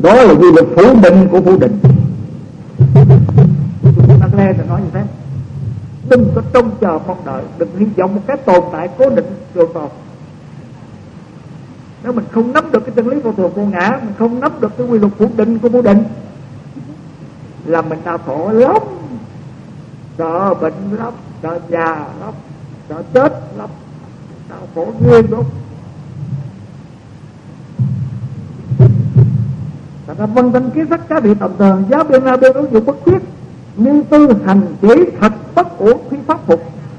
Đó là quy luật phủ định của phủ định. Đăng Lê nói như thế. Đừng có trông chờ mong đợi, đừng hy vọng một cái tồn tại cố định trường tồn. Nếu mình không nắm được cái chân lý vô thường vô ngã, mình không nắm được cái quy luật phủ định của phủ định, là mình đau khổ lắm, sợ bệnh lắm, sợ già lắm, sợ chết lắm, đau khổ ghê lắm. Thành ra vân vân kiến sách cá biệt tầm thường, giáo biên na biên ứng dụng bất khuyết, như tư hành chỉ thật bất uổng khi pháp phục.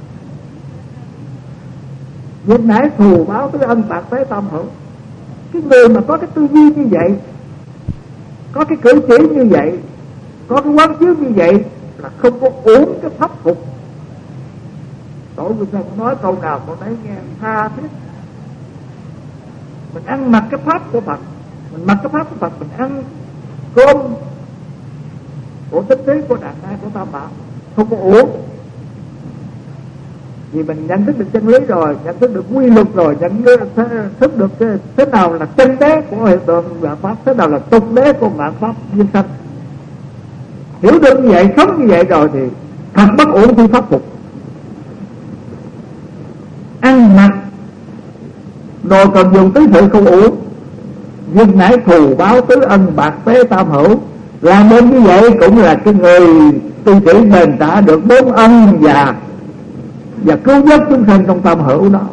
Việc nãy thù báo tới ân bạc tế tâm hữu. Cái người mà có cái tư duy như vậy, có cái cử chỉ như vậy, có cái quán chiếu như vậy, là không có uổng cái pháp phục. Tổ sư Sơn nói câu nào con thấy nghe tha thiết. Mình ăn mặc cái pháp của Phật, mình mặc cái pháp của Phật, mình ăn cơm của tích trí, của Đàn Ai, của Tam Bảo, không có uổng. Vì mình nhận thức được chân lý rồi, nhận thức được quy luật rồi, nhận thức được thế nào là chân đế của hiện tượng vạn pháp, thế nào là tục đế của vạn pháp duyên sanh. Hiểu được như vậy, sống như vậy rồi thì thật bất uổng khi pháp phục. Ăn mặc đồ cần dùng tứ sự không uổng, nhưng nãy thù báo tứ ân bạc tế tam hữu. Làm đến như vậy cũng là cái người tu sĩ đền trả được bốn ân và cứu vớt chúng sanh trong tam hữu đó.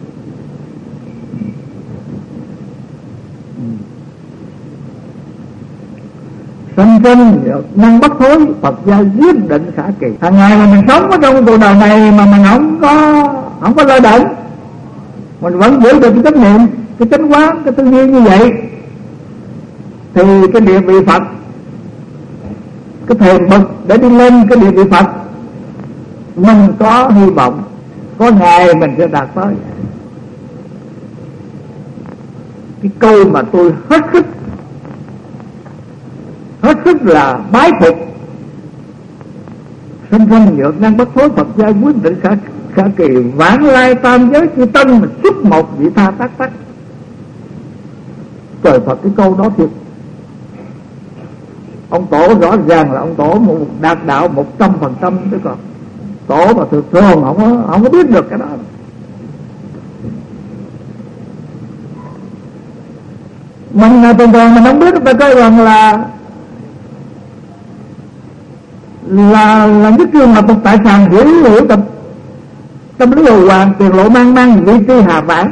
Sanh sanh năng bất thối, Phật gia quyết định khả kỳ. Hàng ngày mà mình sống ở trong cuộc đời này mà mình không có lơ đễnh, mình vẫn giữ được cái chánh niệm, cái chánh quán, cái tư duy như vậy, thì cái địa vị Phật, cái thềm bậc để đi lên cái địa vị Phật, mình có hy vọng có ngày mình sẽ đạt tới. Cái câu mà tôi hết sức là bái phục. Sanh sanh nhược năng bất thối, Phật gia quyết định khả kỳ, vãng lai tam giới chư tân mà xuất một vị tha tác tắc. Trời Phật, cái câu đó thiệt. Ông Tổ rõ ràng là ông Tổ một đạt đạo 100%, chứ còn Tổ mà thường không có biết được cái đó. Mình thường thường mình không biết, ta coi rằng là nhất trường hợp một tại sàn hiểu tâm lý hồ hoàng, tiền lộ mang vị trí hà vãng,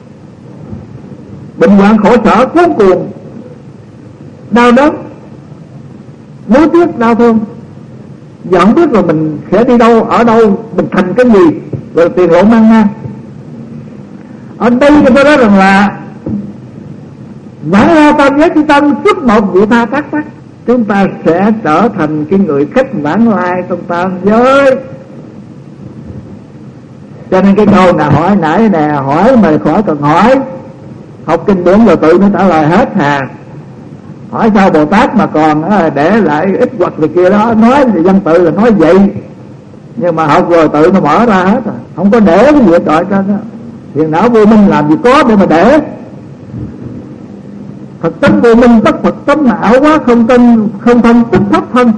bệnh hoạn khổ sở cuốn cuồng, đau đớn, nuối tiếc, đau thương. Giờ không biết rồi mình sẽ đi đâu, ở đâu, mình thành cái gì, rồi tiền lộ mang. Ở đây tôi nói rằng là vãng lai tam giới chư tân xuất một vị tha tác tắc. Chúng ta sẽ trở thành cái người khách vãng lai trong tam giới. Cho nên cái câu nào hỏi nãy nè, hỏi mà khỏi cần hỏi, học kinh điển rồi tự nó trả lời hết hà. Hỏi sao Bồ Tát mà còn để lại ít hoặc gì kia đó, nói thì văn tự là nói vậy, nhưng mà học rồi tự nó mở ra hết rồi, không có để cái gì ở trọi trên đó. Thiền não vô minh làm gì có để mà để. Phật tánh vô minh tất Phật tánh là ảo quá, không thân tức thấp thân.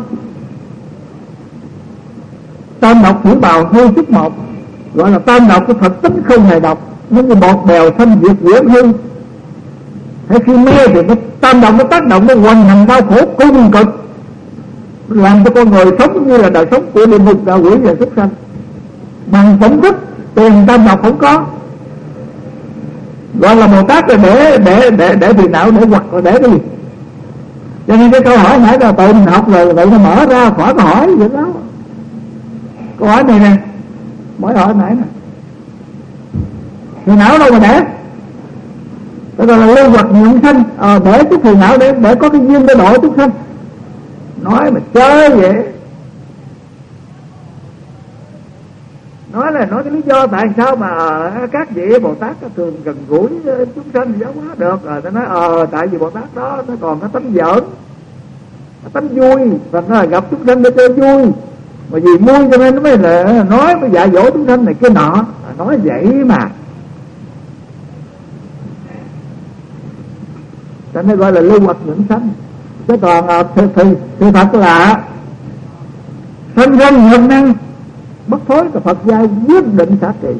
Tam độc hiểu bào hư chút một, gọi là tam độc của Phật tính không hề độc, nó như bọt bèo thân diệt quyển hư. Thế khi mê thì nó tam độc nó tác động, nó hoành hành đau khổ cung cực, làm cho con người sống như là đời sống của địa ngục, đạo quỷ và súc sanh. Bằng phẩm thức tiền tam độc không có, gọi là Bồ Tát là để phiền não, để hoặc là để cái gì. Cho nên cái câu hỏi nãy là tự mình học rồi vậy nó mở ra khỏi câu hỏi vậy đó. Câu hỏi này nè, mỗi hỏi nãy nè, phiền não đâu mà để. Đó gọi là lưu hoặc nhượng sanh, để cái phiền não để có cái duyên để độ chúng sanh. Nói mà chơi vậy, nói cái lý do tại sao mà các vị Bồ Tát thường gần gũi chúng sanh giáo hóa được. Rồi ta nói tại vì Bồ Tát đó nó còn cái tánh giỡn, cái tánh vui, và nó là gặp chúng sanh để chơi vui, mà vì vui cho nên nó mới là nói, mới dạy dỗ chúng sanh này kia nọ. Nói vậy mà, cho nên gọi là lưu hoặc nhượng sanh. Chứ còn sự thật là sanh thân hiện năng bất thối của Phật gia quyết định xả trì.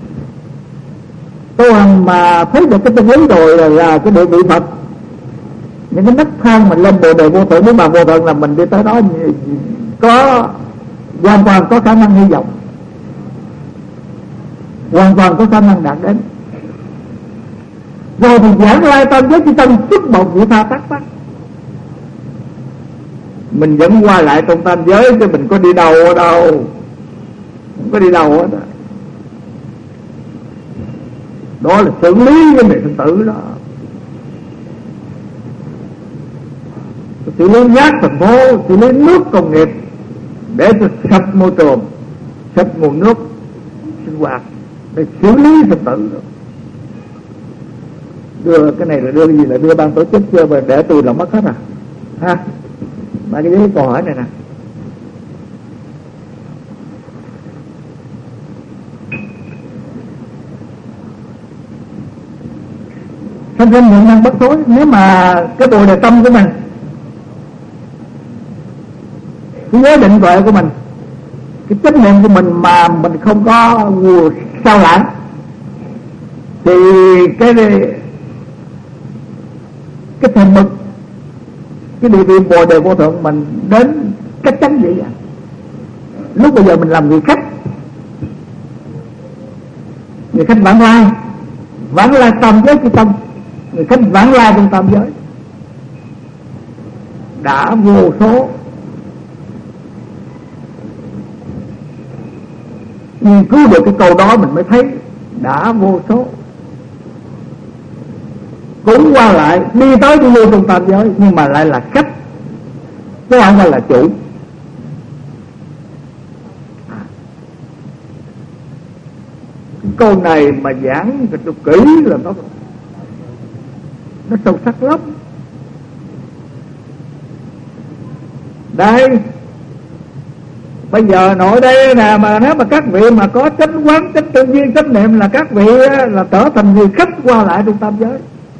Tu hành mà thấy được cái chân lý rồi là cái địa vị Phật, những cái nấc thang mình lên Bồ Đề Vô Thượng, nếu mà Vô Thượng là mình đi tới đó có hoàn toàn có khả năng hy vọng, hoàn toàn có khả năng đạt đến. Rồi thì giảng lai tam giới chư tăng xuất một vị tha tác tác. Mình vẫn qua lại trong tam giới chứ mình có đi đâu ở đâu, không có đi đâu hết đó. Đó là xử lý vấn đề sinh tử đó, xử lý rác thành phố, xử lý nước công nghiệp để cho sạch môi trường, sạch nguồn nước sinh hoạt, để xử lý sinh tử đó. Đưa cái này là đưa cái gì, là đưa ban tổ chức chưa mà để tôi là mất hết à ha. Mà cái câu hỏi này nè, sanh thân hiện năng bất thối. Nếu mà cái Bồ Đề tâm của mình, cái giới định tuệ của mình, cái chánh niệm của mình mà mình không có sao lãng, thì cái thành bậc, cái địa vị Bồ Đề Vô Thượng mình đến cách chắn vậy à. Lúc bây giờ mình làm người khách vãng lai tam giới chư tăng, người khách vãng lai trong tam giới đã vô số. Nghiên cứu được cái câu đó mình mới thấy đã vô số, cũng qua lại đi tới đi lui trong tam giới, nhưng mà lại là khách chứ không phải là chủ. Cái câu này mà giảng cho kỹ là nó sâu sắc lắm. Đây bây giờ nội đây nè, mà nếu mà các vị mà có chánh quán, chánh tự nhiên, chánh niệm là các vị là trở thành người khách qua lại trong tam giới.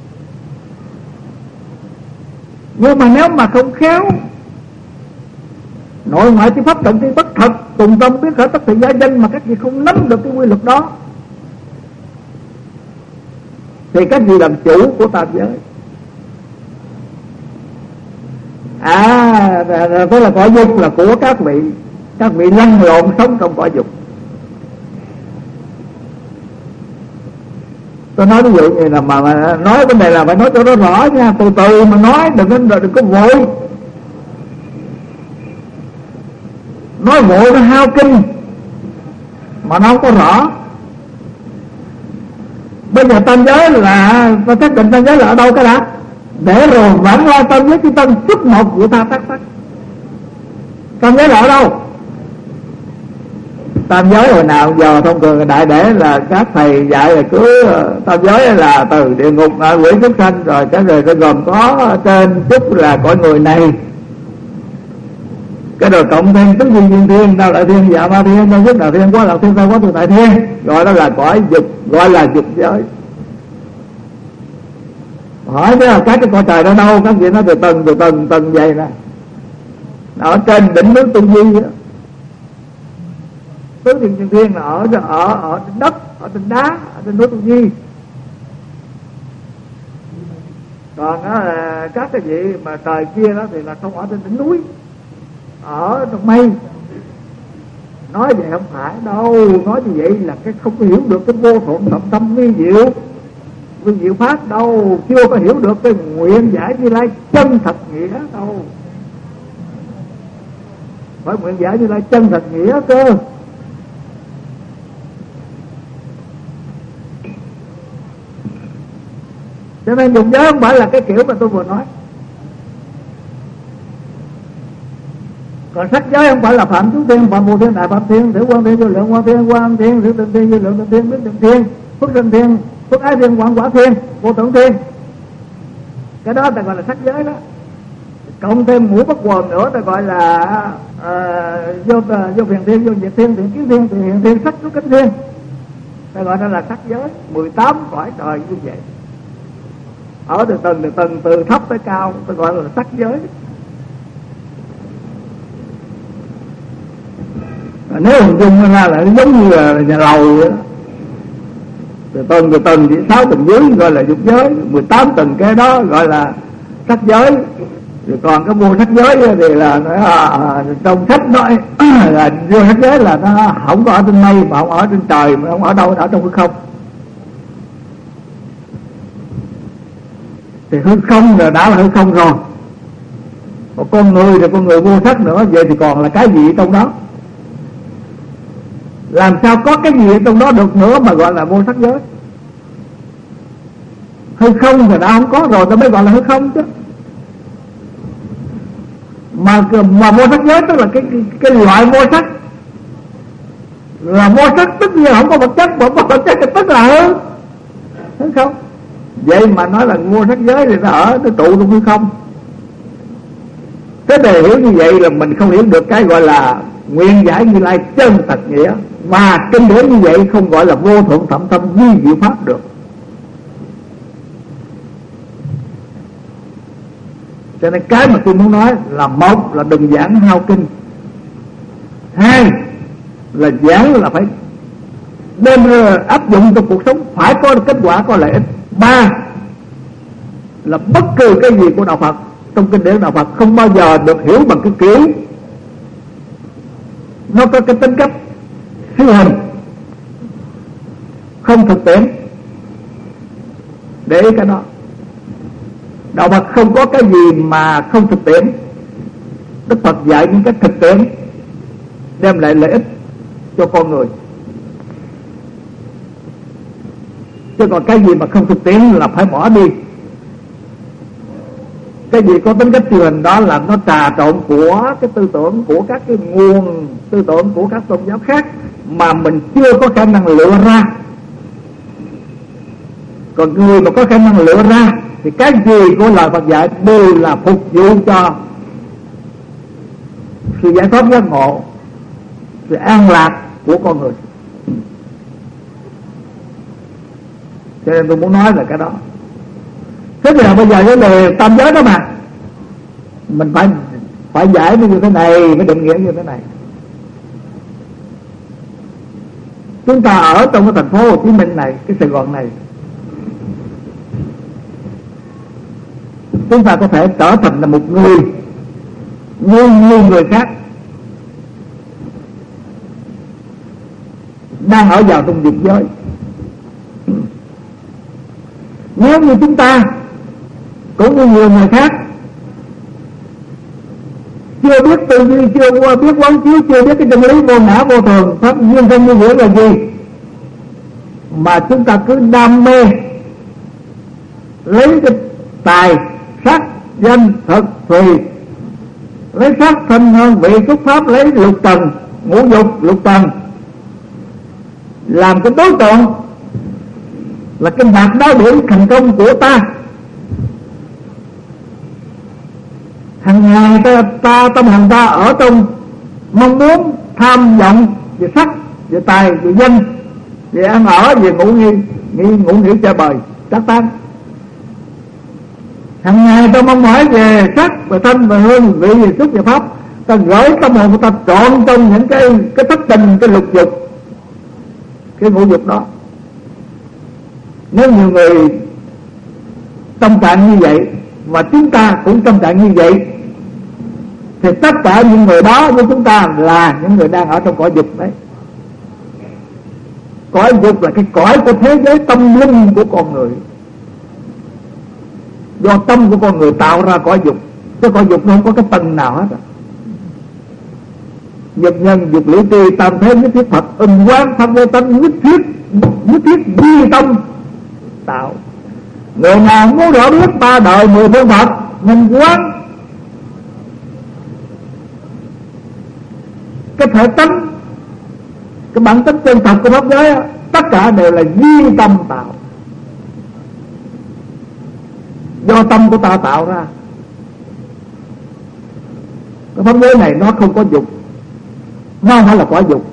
Nhưng mà nếu mà không khéo, nội ngoại chi pháp động chi bất thật, cùng tâm biết khởi tất thị gia danh, mà các vị không nắm được cái quy luật đó, thì các vị làm chủ của tam giới. Tức là cõi dục là của các vị lăn lộn sống trong cõi dục. Tôi nói ví dụ như là mà nói vấn đề là phải nói cho nó rõ nha, từ từ mà nói, đừng có vội. Nói vội nó hao kinh mà nó không có rõ. Bây giờ tam giới là ta xác định tam giới là ở đâu cái đã, để rồi vãng lai tam giới chư tăng xuất một của ta tác tác. Tam giới là ở đâu? Tam giới hồi nào giờ thông thường đại để là các thầy dạy là cứ tam giới là từ địa ngục, quỷ súc sanh, rồi cái rồi nó gồm có trên chút là cõi người này, cái rồi cộng thêm tứ duyên thiên, đâu là thiên, dạ ma thiên, đâu nhất là thiên, quá là thiên, sao quá từ tại thiên, gọi đó là cõi dục, gọi là dục giới. Hỏi chứ là các cái cõi trời đó đâu? Các vị nói từ tầng vậy nè, ở trên đỉnh núi Tu Di đó. Tứ thiên thiên là ở trên đất, ở trên đá, ở trên núi Tu Di. Còn đó là các cái vị mà trời kia đó thì là không ở trên đỉnh núi, ở trong mây. Nói vậy không phải đâu, nói như vậy là cái không có hiểu được cái vô thượng thậm tâm vi diệu pháp đâu, chưa có hiểu được cái nguyện giải Như Lai chân thật nghĩa đâu. Phải nguyện giải Như Lai chân thật nghĩa cơ. Cho nên dùng giới không phải là cái kiểu mà tôi vừa nói. Còn sắc giới không phải là phạm chúng thiên, phạm vô thiên, đại phạm thiên, tiểu quan thiên, vô lượng quan thiên, quan thiên, tiểu tịnh thiên, vô lượng tịnh thiên, biết tịnh thiên, phước sinh thiên, phước ái thiên, quảng quả thiên, vô thượng thiên. Cái đó ta gọi là sắc giới đó. Cộng thêm ngũ bất quần nữa ta gọi là vô phiền thiên, vô diệt thiên, thiện kiến thiên, thiện hiện thiên, sắc xuất kính thiên. Ta gọi đó là sắc giới. 18 cõi trời như vậy. ở từ tầng từ thấp tới cao, tôi gọi là sắc giới. Nếu hình dung ra là nó giống như là nhà lầu vậy đó. Từ tầng chỉ 6 tầng dưới gọi là dục giới, 18 tầng kế đó gọi là sắc giới. Rồi còn cái vô sắc giới thì là trong sách nói là vô sắc giới là nó không có ở trên mây, mà không ở trên trời, mà không ở đâu, ở trong hư không. Thì hư không rồi đã là hư không rồi. Còn con người thì con người vô sắc nữa, vậy thì còn là cái gì trong đó? Làm sao có cái gì trong đó được nữa mà gọi là vô sắc giới? Hư không thì đã không có rồi, ta mới gọi là hư không chứ. Mà vô sắc giới tức là cái loại vô sắc. Là vô sắc tất nhiên không có vật chất, mà có vật chất thì tức là hư không. Vậy mà nói là vô sắc giới thì nó trụ trong hư không. Thế để hiểu như vậy là mình không hiểu được cái gọi là nguyên giải Như Lai chân thật nghĩa. Mà kinh điển như vậy không gọi là vô thượng thậm tâm vi diệu pháp được. Cho nên cái mà tôi muốn nói là một là đừng giảng hao kinh, hai là giảng là phải đem áp dụng trong cuộc sống, phải có kết quả, có lợi ích. Ba là bất cứ cái gì của đạo Phật trong kinh điển đạo Phật không bao giờ được hiểu bằng cái kiểu nó có cái tính cách siêu hình, không thực tiễn. Để ý cái đó. Đạo Phật không có cái gì mà không thực tiễn. Đức Phật dạy những cái thực tiễn đem lại lợi ích cho con người. Chứ còn cái gì mà không thực tiễn là phải bỏ đi. Cái gì có tính cách siêu hình đó là nó trà trộn của cái tư tưởng của các cái nguồn tư tưởng của các tôn giáo khác mà mình chưa có khả năng lựa ra. Còn người mà có khả năng lựa ra thì cái gì của lời Phật dạy đều là phục vụ cho sự giải thoát giác ngộ, sự an lạc của con người. Cho nên tôi muốn nói là cái đó. Thế thì bây giờ cái đề tam giới đó mà mình phải giải như thế này, mới định nghĩa như thế này. Chúng ta ở trong cái thành phố Hồ Chí Minh này, cái Sài Gòn này, chúng ta có thể trở thành là một người như người khác đang ở vào trong dục giới. Nếu như chúng ta cũng như nhiều người khác chưa biết tư duy, chưa biết quán chiếu, chưa biết cái chân lý vô ngã vô thường, pháp duyên thân như nghĩa là gì, mà chúng ta cứ đam mê lấy cái tài sắc danh thực tùy, lấy sắc thanh hơn vị xúc pháp, lấy lục trần ngũ dục lục trần làm cái đối tượng, là cái đạt đo điểm thành công của ta. Hàng ngày ta tâm hồn ta ở trong mong muốn, tham vọng về sắc, về tài, về danh, về ăn ở, về ngủ nghỉ chơi bời trác tán. Hàng ngày ta mong mỏi về sắc, về thanh, về hương, vị, về xúc, về pháp. Ta gửi tâm hồn của ta trọn trong những cái thất tình, cái lục dục, cái ngũ dục đó. Nếu nhiều người tâm trạng như vậy và chúng ta cũng tâm trạng như vậy thì tất cả những người đó với chúng ta là những người đang ở trong cõi dục đấy. Cõi dục là cái cõi của thế giới tâm linh của con người, do tâm của con người tạo ra cõi dục. Chứ cõi dục nó không có cái tầng nào hết. Dục nhân, dục lý tri, tam thế nhất thiết Phật, quán pháp vô tánh, nhất thiết duy tâm tạo. Người nào muốn rõ biết ba đời 10 phương Phật, mình quán cái thể tánh, cái bản tính chân thật của pháp giới, tất cả đều là duy tâm tạo, do tâm của ta tạo ra. Cái pháp giới này nó không có dục, nó không phải là quả dục.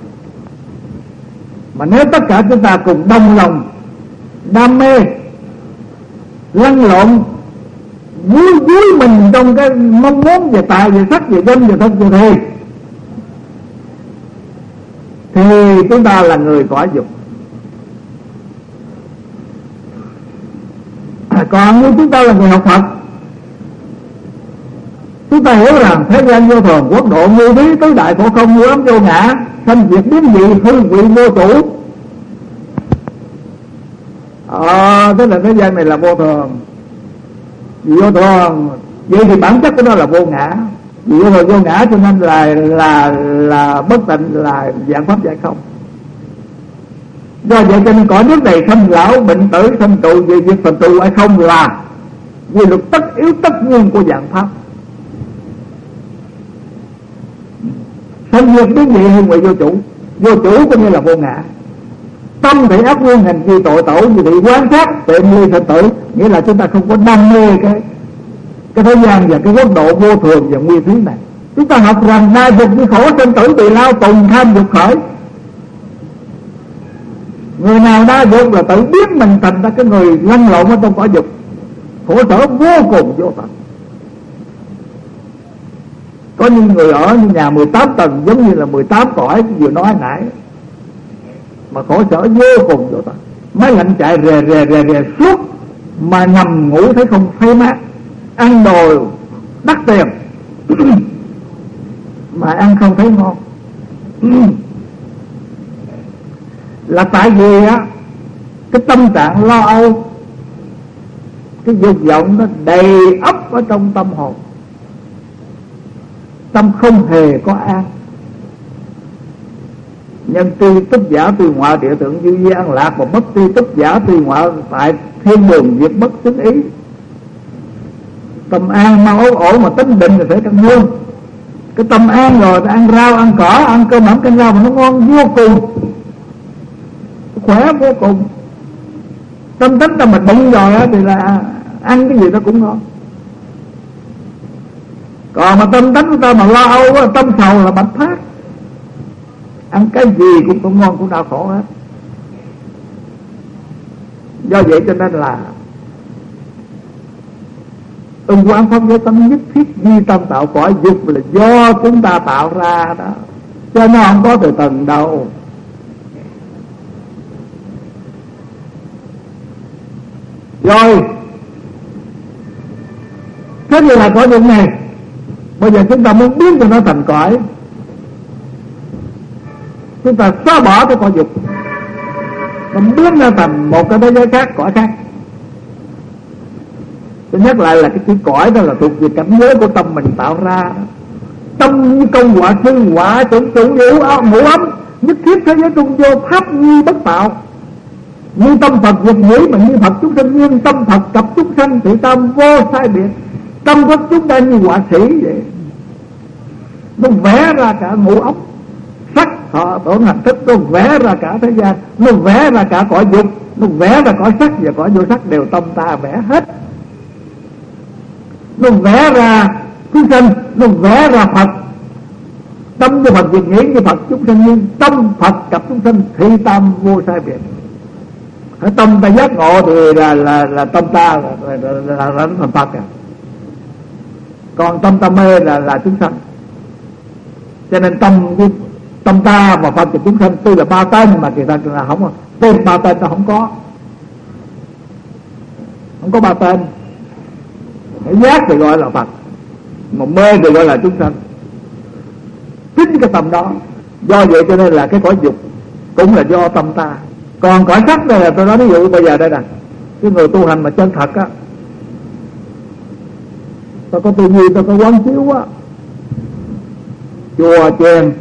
Mà nếu tất cả chúng ta cùng đồng lòng đam mê lăn lộn vui mình trong cái mong muốn về tài, về sắc, về danh, về thân, về thi, thì chúng ta là người cõi dục. Còn như chúng ta là người học Phật, chúng ta hiểu rằng thế gian vô thường, quốc độ vô lý, tứ đại khổ không, vô ấm vô ngã, sanh diệt biến dị, hư vị vô chủ. Tức là thế gian này là vô thường. Vì vô thường, vậy thì bản chất của nó là vô ngã. Vì vô thường vô ngã cho nên là bất tịnh, là dạng pháp giải không. Do vậy cho nên cõi nước này sanh lão bệnh tử, sanh trụ, về việc thành trụ hay không là quy luật tất yếu tất nhiên của dạng pháp. Sanh diệt biến dị, hương vị vô chủ. Vô chủ có nghĩa là vô ngã. Tâm thì ác nguyên, hành vi tội tổ, vì thị quán sát, tuệ mê sanh tử. Nghĩa là chúng ta không có đam mê cái thế gian và cái quốc độ vô thường và nguyên thúy này. Chúng ta học rằng na dục như khổ, sanh tử tỳ lao, tùng tham dục khởi. Người nào đa dục là tự biết mình thành ra cái người lăn lộn ở trong cõi dục, khổ sở vô cùng vô tận. Có những người ở như nhà 18 tầng, giống như là 18 cõi vừa nói nãy, mà khổ sở vô cùng vô tận. Máy lạnh chạy rè suốt, mà nằm ngủ thấy không thấy mát, ăn đồ đắt tiền mà ăn không thấy ngon. Là tại vì á, cái tâm trạng lo âu, cái dục vọng nó đầy ắp ở trong tâm hồn. Tâm không hề có an. Nhân tri túc giả tùy ngoại, địa tượng dư vi an lạc, và bất tri túc giả tùy ngoại, tại thiên đường diệt bất xứng ý. Tâm an mau ổn mà tính định là phải căn hương. Cái tâm an rồi ăn rau, ăn cỏ, ăn cơm ẩm canh rau mà nó ngon vô cùng, khỏe vô cùng. Tâm tính ta mà bụng rồi thì là ăn cái gì nó cũng ngon. Còn mà tâm tính của ta mà lo âu, tâm sầu là bạch phát, ăn cái gì cũng không ngon, cũng đau khổ hết. Do vậy cho nên là ưng quán pháp giới tâm nhất thiết duy tâm tạo cõi dục là do chúng ta tạo ra đó, cho nó không có từ tầng đâu. Rồi thế thì là cõi dục này, bây giờ chúng ta muốn biến cho nó thành cõi, chúng ta xóa bỏ cái cõi dục, mình biến nó thành một cái thế giới khác, cõi khác. Tôi nhắc lại là cái chữ cõi đó là thuộc về cảnh giới của tâm mình tạo ra. Tâm như công quả sư, quả tưởng chủ ngũ ấm, nhất thiết thế giới trung vô, pháp nhi bất tạo. Như tâm Phật dục nghĩ mà như Phật chúng sanh, nhưng tâm Phật cặp chúng sanh thì tâm vô sai biệt. Tâm của chúng ta như họa sĩ vậy, nó vẽ ra cả ngũ ốc, sắc thọ tưởng hành thức, nó vẽ ra cả thế gian, nó vẽ ra cả cõi dục, nó vẽ ra cõi sắc và cõi vô sắc đều tâm ta vẽ hết. Nó vẽ ra chúng sanh, nó vẽ ra Phật. Tâm của Phật việc nghĩ như Phật chúng sanh, nhưng tâm Phật cặp chúng sanh thì tâm vô sai biệt. Tâm ta giác ngộ thì là tâm ta là thành Phật à. Còn tâm ta mê là chúng sanh. Cho nên tâm ta và Phật thì chúng sanh tuy là ba tên, mà kỳ thật là không, tên ba tên ta không có ba tên. Giác thì gọi là Phật, mà mê thì gọi là chúng sanh. Chính cái tâm đó. Do vậy cho nên là cái cõi dục cũng là do tâm ta. Còn cõi sắc đây là tôi nói ví dụ bây giờ đây nè, cái người tu hành mà chân thật á, tôi có tư duy, tôi có quán chiếu á, chùa chiền,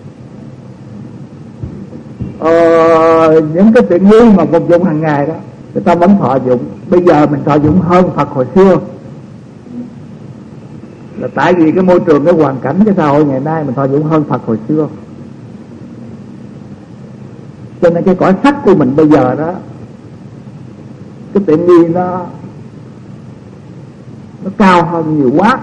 những cái tiện nghi mà phục dụng hàng ngày đó, người ta vẫn thọ dụng. Bây giờ mình thọ dụng hơn Phật hồi xưa, là tại vì cái môi trường, cái hoàn cảnh, cái xã hội ngày nay mình thọ dụng hơn Phật hồi xưa. Cho nên cái cõi sắc của mình bây giờ đó, cái tiện nghi nó cao hơn nhiều quá.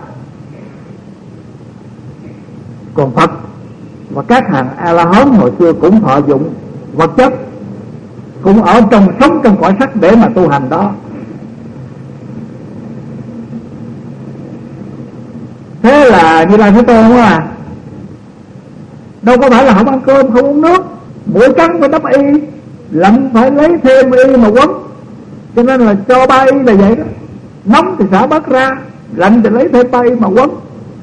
Còn Phật và các hàng A-la-hán hồi xưa cũng thọ dụng vật chất, cũng ở trong sống trong cõi sắc để mà tu hành đó. Thế là Như Lai Thế Tôn á, đâu có phải là không ăn cơm không uống nước, mũi cắn phải đắp y, lạnh phải lấy thêm y mà quấn, cho nên là cho 3 y là vậy đó. Nóng thì xả bớt ra, lạnh thì lấy thêm 3 y mà quấn.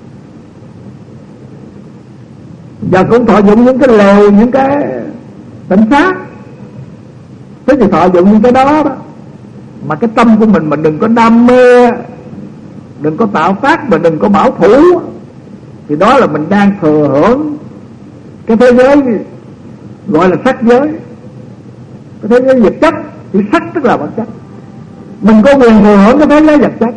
Giờ cũng thọ dụng những cái lều, những cái tịnh xá. Thế thì thọ dụng những cái đó đó, mà cái tâm của mình đừng có đam mê, đừng có tạo tác, mà đừng có bảo thủ, thì đó là mình đang thừa hưởng cái thế giới gọi là sắc giới, cái thế giới vật chất. Thì sắc tức là vật chất, mình có quyền thừa hưởng cái thế giới vật chất,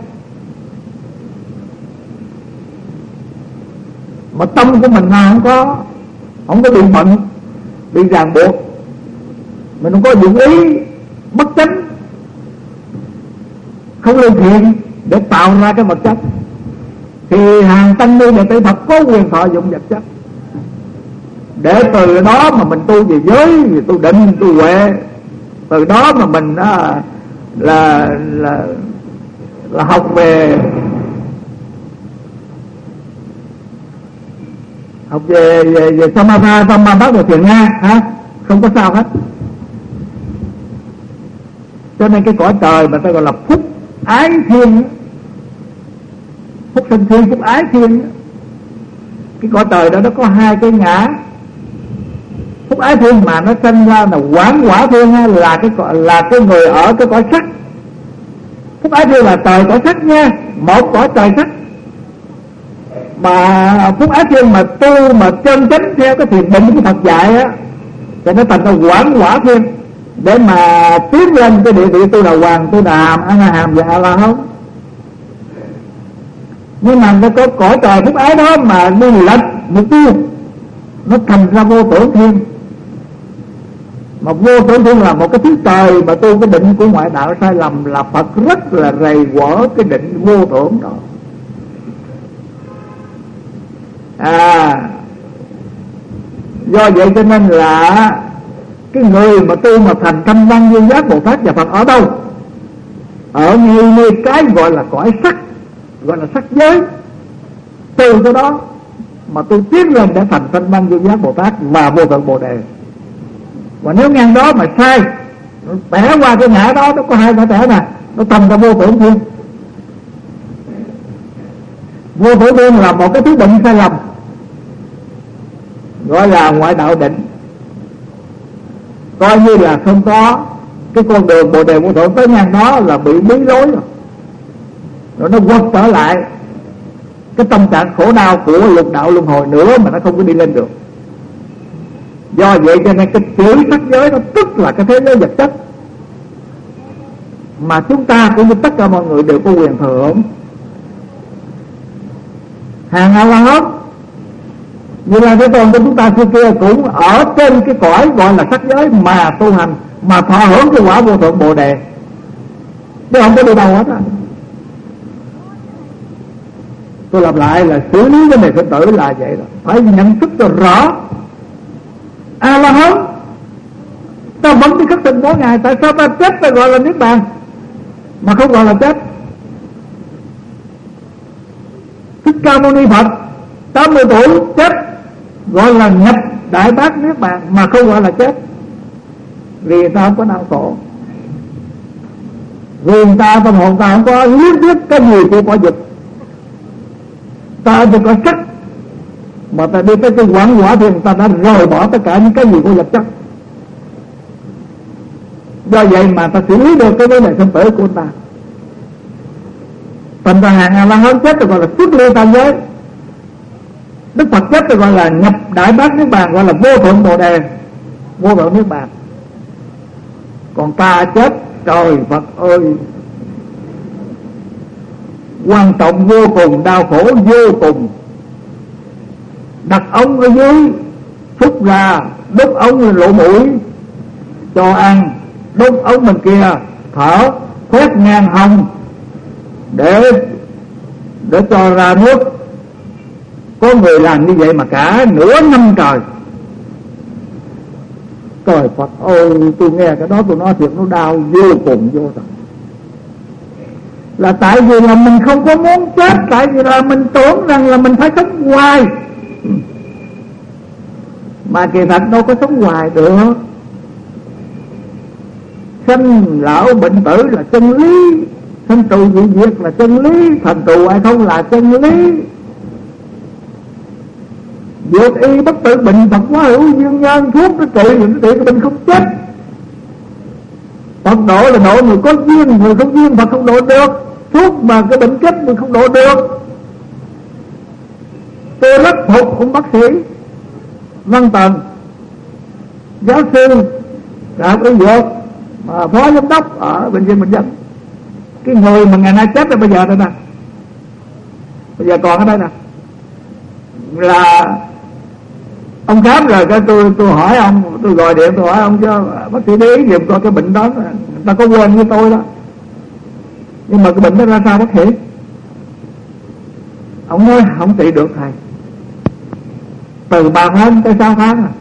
mà tâm của mình nào không có bị bận, bị ràng buộc, mình không có dụng ý bất chánh, không lương thiện để tạo ra cái vật chất, thì hàng tăng ni đệ tử Phật có quyền thọ dụng vật chất, để từ đó mà mình tu về giới, tu định, tu huệ, từ đó mà mình là học về Samatha, Samatha và Thiền Nga hả, không có sao hết. Cho nên cái cõi trời mà ta gọi là phúc ái thiên, phúc sinh thiên, phúc ái thiên. Cái cõi trời đó nó có hai cái ngã. Phúc ái thiên mà nó sinh ra là quán quả thiên, là cái người ở cái cõi sắc. Phúc ái thiên là trời cõi sắc nha, một cõi trời sắc. Mà phúc ái thiên mà tu mà chân chánh theo cái thiền định của Phật dạy á, thì nó thành ra quán quả thiên, để mà tiến lên cái địa vị tu đà hoàng, tu đà hàm, a hàm và a la hán. Nhưng mà nó có cõi trời phúc ái đó mà đi lệch mục tiêu, nó thành ra vô tưởng thiên. Mà vô tưởng thiên là một cái thứ trời mà tu cái định của ngoại đạo sai lầm, là Phật rất là rầy quở cái định vô tưởng đó. Do vậy cho nên là cái người mà tu mà thành Thanh Văn Duyên Giác Bồ Tát và Phật ở đâu? Ở ngay cái gọi là cõi sắc, gọi là sắc giới. Từ cái đó mà tôi tiến lên để thành Thanh Văn Duyên Giác Bồ Tát và Vô Thượng Bồ Đề. Và nếu ngang đó mà sai, bẻ qua cái ngã đó, nó có hai ngã tẻ nè, nó thành ra vô tưởng thiên. Vô tưởng thiên là một cái thứ định sai lầm, gọi là ngoại đạo định, coi như là không có cái con đường Bồ Đề Vô Thượng tới ngang đó là bị bí rối rồi nó quật trở lại cái tâm trạng khổ đau của lục đạo luân hồi nữa, mà nó không có đi lên được. Do vậy cho nên cái chữ sắc giới nó tức là cái thế giới vật chất mà chúng ta cũng như tất cả mọi người đều có quyền thừa hưởng. Hàng A La Hán như là cái tôn của chúng ta xưa kia cũng ở trên cái cõi gọi là sắc giới mà tu hành, mà thọ hưởng cái quả Vô Thượng Bồ Đề, chứ không có đi đâu hết á. Tôi lặp lại là xử lý vấn đề sinh tử là vậy đó, phải nhận thức cho rõ. A La Hán ta vẫn đi khất thực mỗi ngày, tại sao ta chết ta gọi là niết bàn mà không gọi là chết? Thích Ca Mâu Ni Phật 80 tuổi chết gọi là nhập Đại Bát Niết Bàn mà không gọi là chết, vì người ta không có đau khổ, vì người ta tâm hồn ta không có liếc biết cái gì của quả vật. Ta chỉ có sắc mà ta đi tới cái quán quả thì người ta đã rời bỏ tất cả những cái gì của vật chất. Do vậy mà ta xử lý được cái vấn đề sinh tử của ta. Thành ra hàng A La Hán chết rồi gọi là xuất ly tam giới, Đức Phật chết rồi gọi là nhập Đại Bát Niết Bàn, gọi là Vô Thượng Bồ Đề, Vô Thượng Niết Bàn. Còn ta chết, trời Phật ơi, quan trọng vô cùng, đau khổ vô cùng. Đặt ống ở dưới, xúc ra, đút ống lỗ mũi cho ăn, đút ống bên kia thở, khoét ngang hông để cho ra nước. Có người làm như vậy mà cả nửa năm trời. Trời Phật ơi, tôi nghe cái đó tôi nói thiệt nó đau vô cùng vô tận. là tại vì là mình không có muốn chết, tại vì là mình tưởng rằng là mình phải sống hoài, mà kỳ thật đâu có sống hoài được. Sanh lão bệnh tử là chân lý, sanh trụ dị diệt là chân lý, thành trụ hay không là chân lý. Dược y bất tử bệnh Phật quá hữu duyên nhân, thuốc nó trị cái bệnh không chết. Phật độ là độ người có duyên, người không duyên Phật không độ được. Thuốc mà cái bệnh chết mình không độ được. Tôi rất phục ông bác sĩ Văn Tần, giáo sư đại học y dược mà phó giám đốc ở bệnh viện Bình Dân. Cái người mà ngày nay chết rồi bây giờ đây nè, bây giờ còn ở đây nè, là ông khám rồi cái tôi hỏi ông, tôi gọi điện tôi hỏi ông cho bác sĩ để ý giùm coi cái bệnh đó, người ta có quên với tôi đó, nhưng mà cái bệnh đó ra sao bác sĩ? Ông nói không trị được thầy, từ 3 tháng tới 6 tháng à.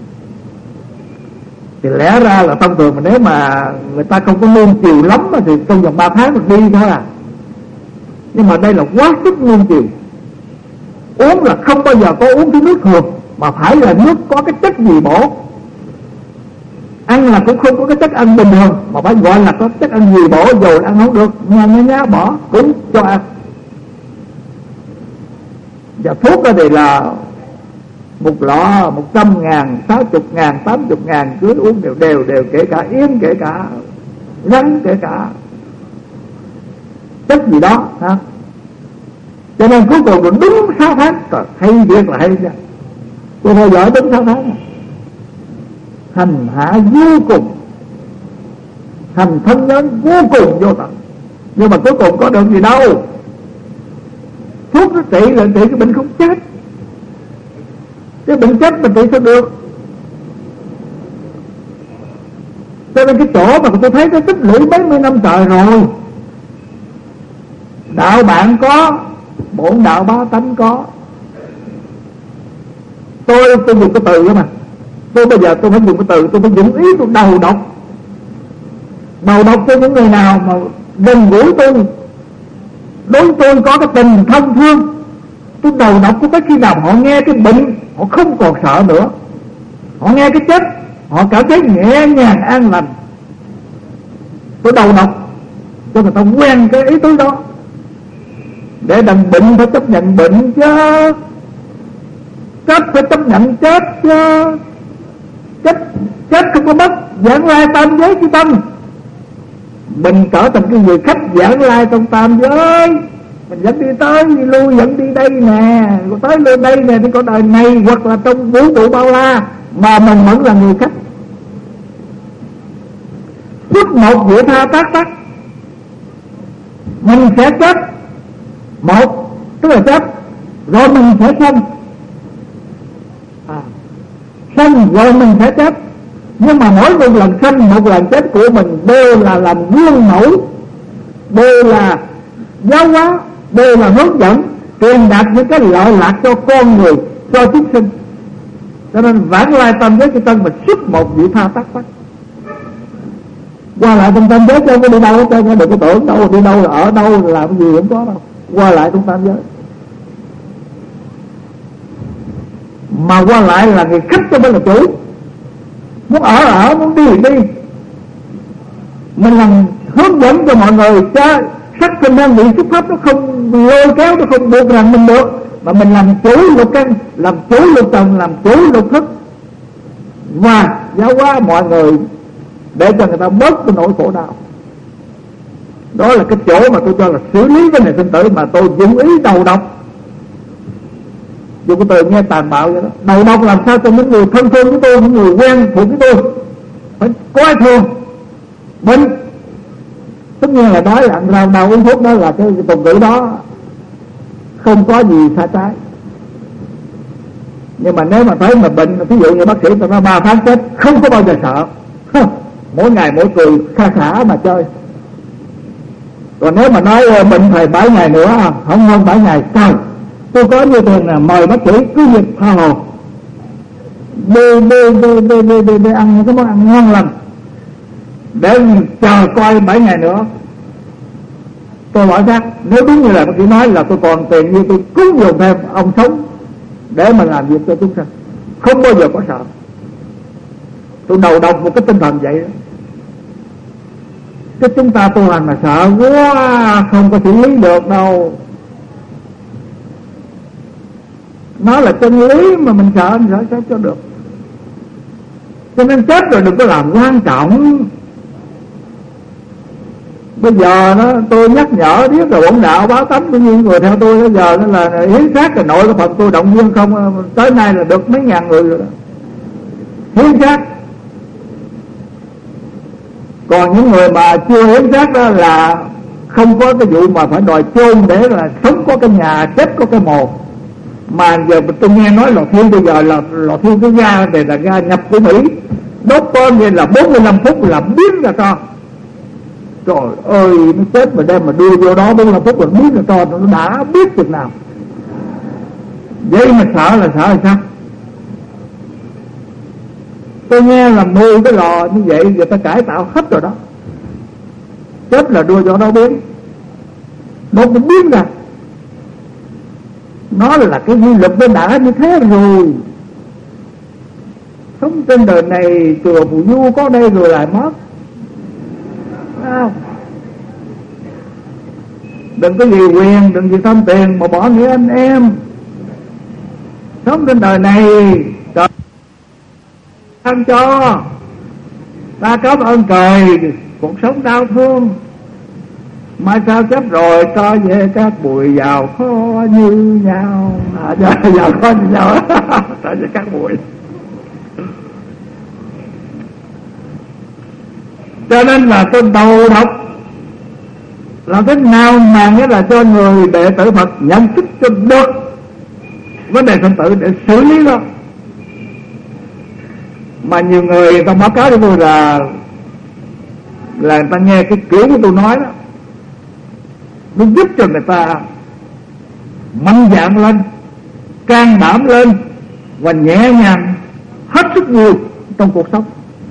Thì lẽ ra là thông thường mà nếu mà người ta không có nuông chiều lắm thì trong vòng 3 tháng được đi thôi à. Nhưng mà đây là quá sức nuông chiều. Uống là không bao giờ có uống thứ nước thường, mà phải là nước có cái chất gì bổ. Ăn là cũng không có cái chất ăn bình thường, mà phải gọi là có chất ăn gì bổ, dù ăn không được nhá bỏ cũng cho ăn. Và thuốc đó thì là một lọ 100.000, 60.000, 80.000 cứ uống đều, kể cả yến, kể cả rắn, kể cả chất gì đó ha. Cho nên cuối cùng cũng đúng 6 tháng. Hay việc là hay ra. Tôi theo dõi đúng 6 tháng này. Hành hạ vô cùng, hành thân nhân vô cùng vô tận, nhưng mà cuối cùng có được gì đâu. Thuốc nó trị là trị cái bệnh không chết, cái bệnh chết mình trị sao được. Cho nên cái chỗ mà tôi thấy cái tích lũy mấy mươi năm trời rồi. Đạo bạn có, bổn đạo ba tánh có. Tôi dùng cái từ đó mà. Tôi bây giờ tôi phải dùng cái từ, tôi phải dùng ý tôi đầu độc. Đầu độc cho những người nào mà gần gũi tôi, đối tôi có cái tình thân thương. Tôi đầu độc cho tới khi nào họ nghe cái bệnh, họ không còn sợ nữa. Họ nghe cái chết, họ cảm thấy nhẹ nhàng an lành. Tôi đầu độc cho người ta quen cái ý tứ đó. Để đằng bệnh phải chấp nhận bệnh chứ, chết phải chấp nhận chết chứ. Chết không có mất, giảng lai tam giới chi tâm. Mình trở thành cái người khách giảng lai trong tam giới. Mình dẫn đi tới, đi lui, dẫn đi đây nè, rồi tới lên đây nè, thì có đời này hoặc là trong vũ trụ bao la, mà mình vẫn là người khách. Phút một vị tha tác tắc, mình sẽ chết. Một, tức là chết, rồi mình sẽ sanh. Sanh rồi mình sẽ chết. Nhưng mà mỗi một lần sanh, một lần chết của mình đều là làm gương mẫu, đều là giáo hóa, đều là hướng dẫn, truyền đạt những cái lợi lạc cho con người, cho chúng sinh. Cho nên vãng lai tam giới cái tân mà xuất một vị tha tác tắc. Qua lại trong tam giới chứ không có đi đâu hết trơn, đừng có tưởng đâu đi đâu là ở đâu là làm cái gì không có đâu. Qua lại trong tam giới, mà qua lại là người khách cho bên là chủ. Muốn ở, muốn đi thì đi. Mình làm hướng dẫn cho mọi người cho sắc thân năng vị xuất pháp nó không lôi kéo, nó không buộc rằng mình được, mà mình làm chủ lục căn, làm chủ lục trần, làm chủ lục thức, và giáo hóa mọi người để cho người ta bớt cái nỗi khổ đau. Đó là cái chỗ mà tôi cho là xử lý vấn đề sinh tử, mà tôi dụng ý đầu độc. Dùng cái từ nghe tàn bạo vậy đó. Đầu độc làm sao cho những người thân thương với tôi, những người quen thuộc với tôi phải coi thường bệnh. Tất nhiên là nói là ăn rau đau uống thuốc, đó là cái tục ngữ đó không có gì sai trái. Nhưng mà nếu mà thấy mà bệnh, ví dụ như bác sĩ tôi nói 3 tháng chết, không có bao giờ sợ. Mỗi ngày mỗi cười kha khả mà chơi. Còn nếu mà nói bệnh thầy 7 ngày nữa, không hơn 7 ngày, sao tôi có như tiền là mời bác sĩ cứ việc tha hồ đi ăn cái món ăn ngon lành để chờ coi 7 ngày nữa. tôi bỏ xác. Nếu đúng như là bác sĩ nói là tôi còn tiền như tôi cúng dường thêm ông sống để mà làm việc cho chúng sanh, không bao giờ có sợ. Tôi đầu độc một cái tinh thần vậy đó. Chứ chúng ta tu hành mà sợ quá, không có xử lý được đâu. Nó là chân lý mà mình sợ sao cho được. Cho nên chết rồi đừng có làm quan trọng. Bây giờ đó tôi nhắc nhở biết rồi bổn đạo báo tánh của những người theo tôi bây giờ nó là hiến xác rồi nội cái phần tôi động viên không, tới nay là được mấy ngàn người rồi đó. Hiến xác. Còn những người mà chưa hiến xác đó là không có cái vụ mà phải đòi chôn để là sống có cái nhà, chết có cái mồ. Mà giờ tôi nghe nói lò thiêu bây giờ là lò thiêu cái ga này là ga nhập của Mỹ, đốt có như là 45 phút là biến ra cho. Trời ơi, nó chết mà đem mà đưa vô đó 45 phút là biến ra cho, nó đã biết chừng nào. Vậy mà sợ là sao? Tôi nghe là 10 cái lò như vậy người ta cải tạo hết rồi đó. Chết là đưa vô đó biến, nó cũng biến ra. Nó là cái quy luật nó đã như thế rồi. Sống trên đời này chùa Phù Du có đây rồi lại mất. Đừng có gì quyền, đừng gì tham tiền mà bỏ nghĩa anh em. Sống trên đời này trời ban cho, ta cảm ơn trời. Cuộc sống đau thương mai sao chết rồi cho về các bụi vào kho như nhau. Vào kho như nhau cho về các bụi. Cho nên là tôi đầu độc làm thế nào mà nghĩa là cho người đệ tử Phật nhận thức cho được vấn đề sinh tử để xử lý đó. Mà nhiều người ta báo cáo cho tôi là người ta nghe cái kiểu của tôi nói đó, nó giúp cho người ta mạnh dạn lên, can đảm lên và nhẹ nhàng hết sức vui trong cuộc sống.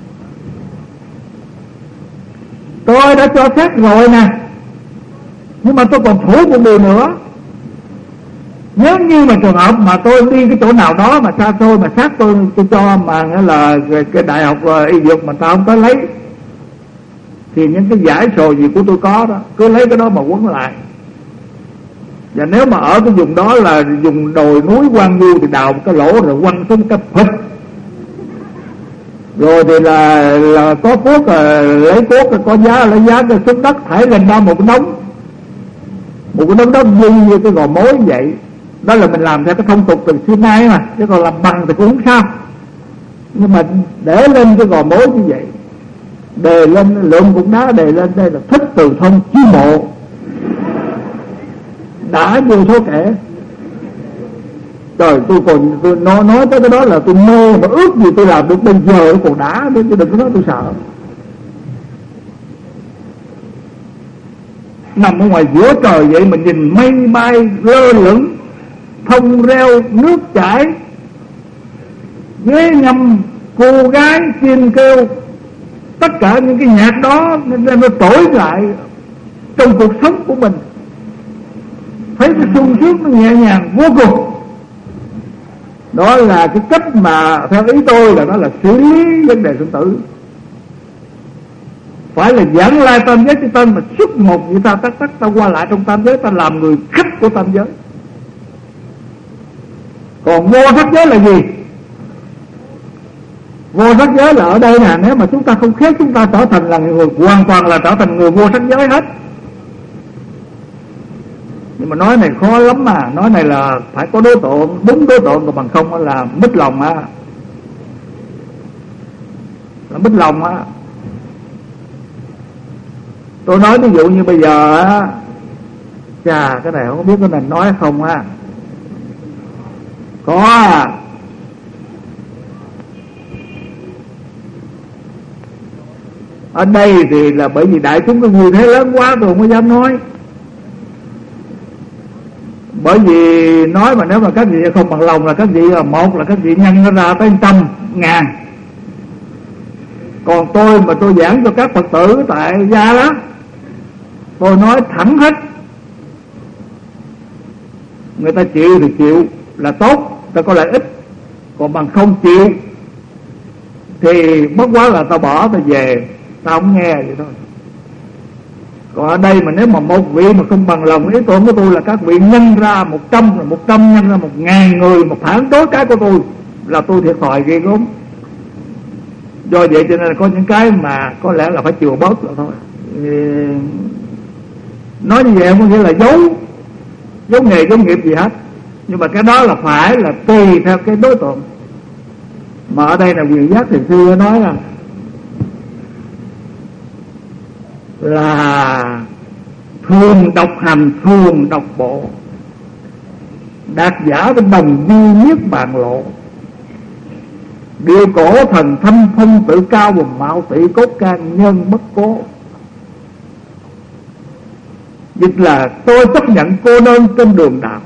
Tôi đã cho phép rồi nè, nhưng mà tôi còn thủ một điều nữa. Nếu như mà trường hợp mà tôi đi cái chỗ nào đó mà xa xôi mà xác tôi cho mà nghĩa là cái đại học y dược mà tao không tới lấy, thì những cái giải sồ gì của tôi có đó cứ lấy cái đó mà quấn lại. Và nếu mà ở cái vùng đó là vùng đồi núi hoang vu thì đào một cái lỗ rồi quăng xuống cái phịch. Rồi thì là có cuốc lấy cuốc, có giá lấy giá cái xuống đất thải lên ra một cái đống đất dung như cái gò mối vậy. Đó là mình làm theo cái thông tục từ xưa nay mà, chứ còn làm bằng thì cũng không sao. Nhưng mà để lên cái gò mối như vậy, đề lên lượng cục đá đề lên, đây là thích từ thông chi bộ, đã vô số kẻ. Trời, tôi nói tới cái đó là tôi mơ mà ước gì tôi làm được bây giờ còn đã, chứ đừng có nói tôi sợ. Nằm ở ngoài giữa trời vậy mà nhìn mây bay lơ lửng, thông reo nước chảy, ghế ngâm, cô gái chim kêu, tất cả những cái nhạc đó nó trỗi lại trong cuộc sống của mình, thấy cái sung sướng nó nhẹ nhàng vô cùng. Đó là cái cách mà theo ý tôi là nó là xử lý vấn đề sinh tử. Phải là giảng lai tam giới cho tên mà xuất một như ta tắc ta qua lại trong tam giới, ta làm người khách của tam giới. Còn vô sắc giới là gì? Vô sắc giới là ở đây nè, nếu mà chúng ta không khéo chúng ta trở thành là người hoàn toàn là trở thành người vô sắc giới hết. Nhưng mà nói này khó lắm mà, nói này là phải có đối tượng, đúng đối tượng, còn bằng không là mít lòng á, là mít lòng á. Tôi nói ví dụ như bây giờ á, chà cái này không biết có nên nói không á. Có à, ở đây thì là bởi vì đại chúng có người thế lớn quá tôi không có dám nói. Bởi vì nói mà nếu mà các vị không bằng lòng là các vị một là các vị nhân nó ra tới 100.000. Còn tôi mà tôi giảng cho các Phật tử tại gia đó, tôi nói thẳng hết Người ta chịu thì chịu là tốt, ta có lợi ích. Còn bằng không chịu thì bất quá là ta bỏ, ta về, ta không nghe vậy thôi. Còn ở đây mà nếu mà một vị mà không bằng lòng ý tưởng của tôi, là các vị nhân ra 100, là 100 nhân ra 1000 người mà phản đối cái của tôi, là tôi thiệt thòi ghê gớm. Do vậy cho nên là có những cái mà có lẽ là phải chừa bớt rồi thôi. Nói như vậy không có nghĩa là giấu nghề giấu nghiệp gì hết, nhưng mà cái đó là phải là tùy theo cái đối tượng. Mà ở đây là Quyền Giác thì xưa nói là thường độc hành, thường độc bộ, đạt giả bên đồng duy niết bàn lộ. Điều cổ thần thâm phân tự cao, vùng mạo tỷ cốt can nhân bất cố. Dịch là tôi chấp nhận cô đơn trên đường đạo,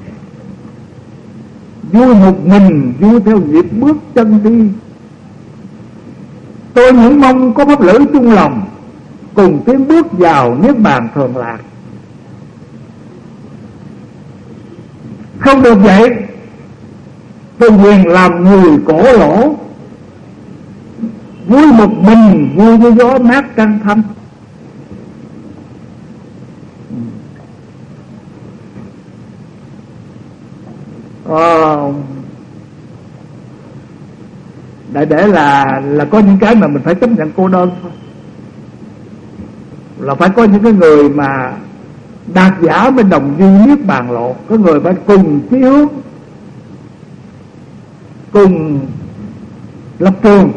vui một mình, vui theo nhịp bước chân đi. Tôi những mong có pháp lữ chung lòng, cùng tiến bước vào niết bàn thường lạc. Không được vậy, tôi quyền làm người cổ lỗ, vui một mình, vui với gió mát trăng thanh. Đại để là có những cái mà mình phải chấp nhận cô đơn thôi. Là phải có những cái người mà đạt giả bên đồng duy niết bàn lộ, có người phải cùng chí hướng, cùng lập trường,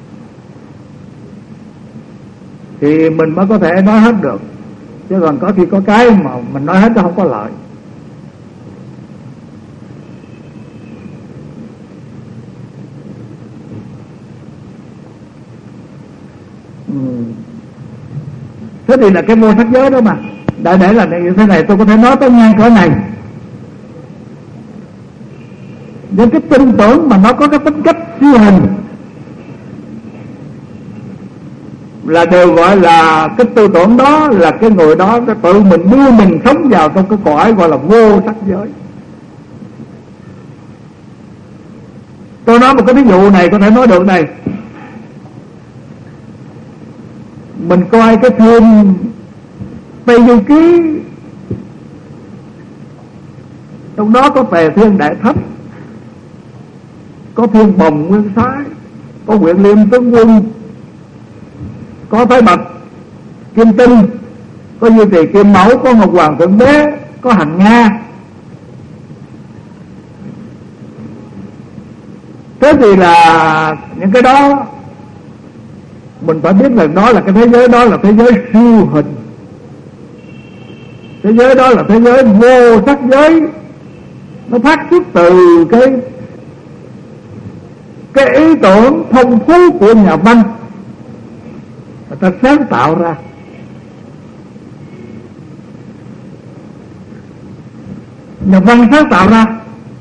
thì mình mới có thể nói hết được. Chứ còn có khi có cái mà mình nói hết nó không có lợi. Thế thì là cái vô sắc giới đó mà. Đại để là như thế này, tôi có thể nói tới ngang cỡ này. Những cái tin tưởng mà nó có cái tính cách siêu hình là đều gọi là cái tư tưởng đó, là cái người đó cái tự mình đưa mình sống vào trong cái cõi gọi là vô sắc giới. Tôi nói một cái ví dụ này có thể nói được này. Mình coi cái phim Tây Du Ký, trong đó có Tề Thiên Đại Thất, có Thiên Bồng Nguyên Soái, có Huyện Liêm Tướng Quân, có Thái Bạch Kim Tinh, có Duy Trì Kim Mẫu, có Ngọc Hoàng Thượng Đế, có Hằng Nga. Thế thì là những cái đó mình phải biết là đó là cái thế giới, đó là thế giới siêu hình. Thế giới đó là thế giới vô sắc giới. Nó phát xuất từ cái ý tưởng phong phú của nhà văn, người ta sáng tạo ra. Nhà văn sáng tạo ra,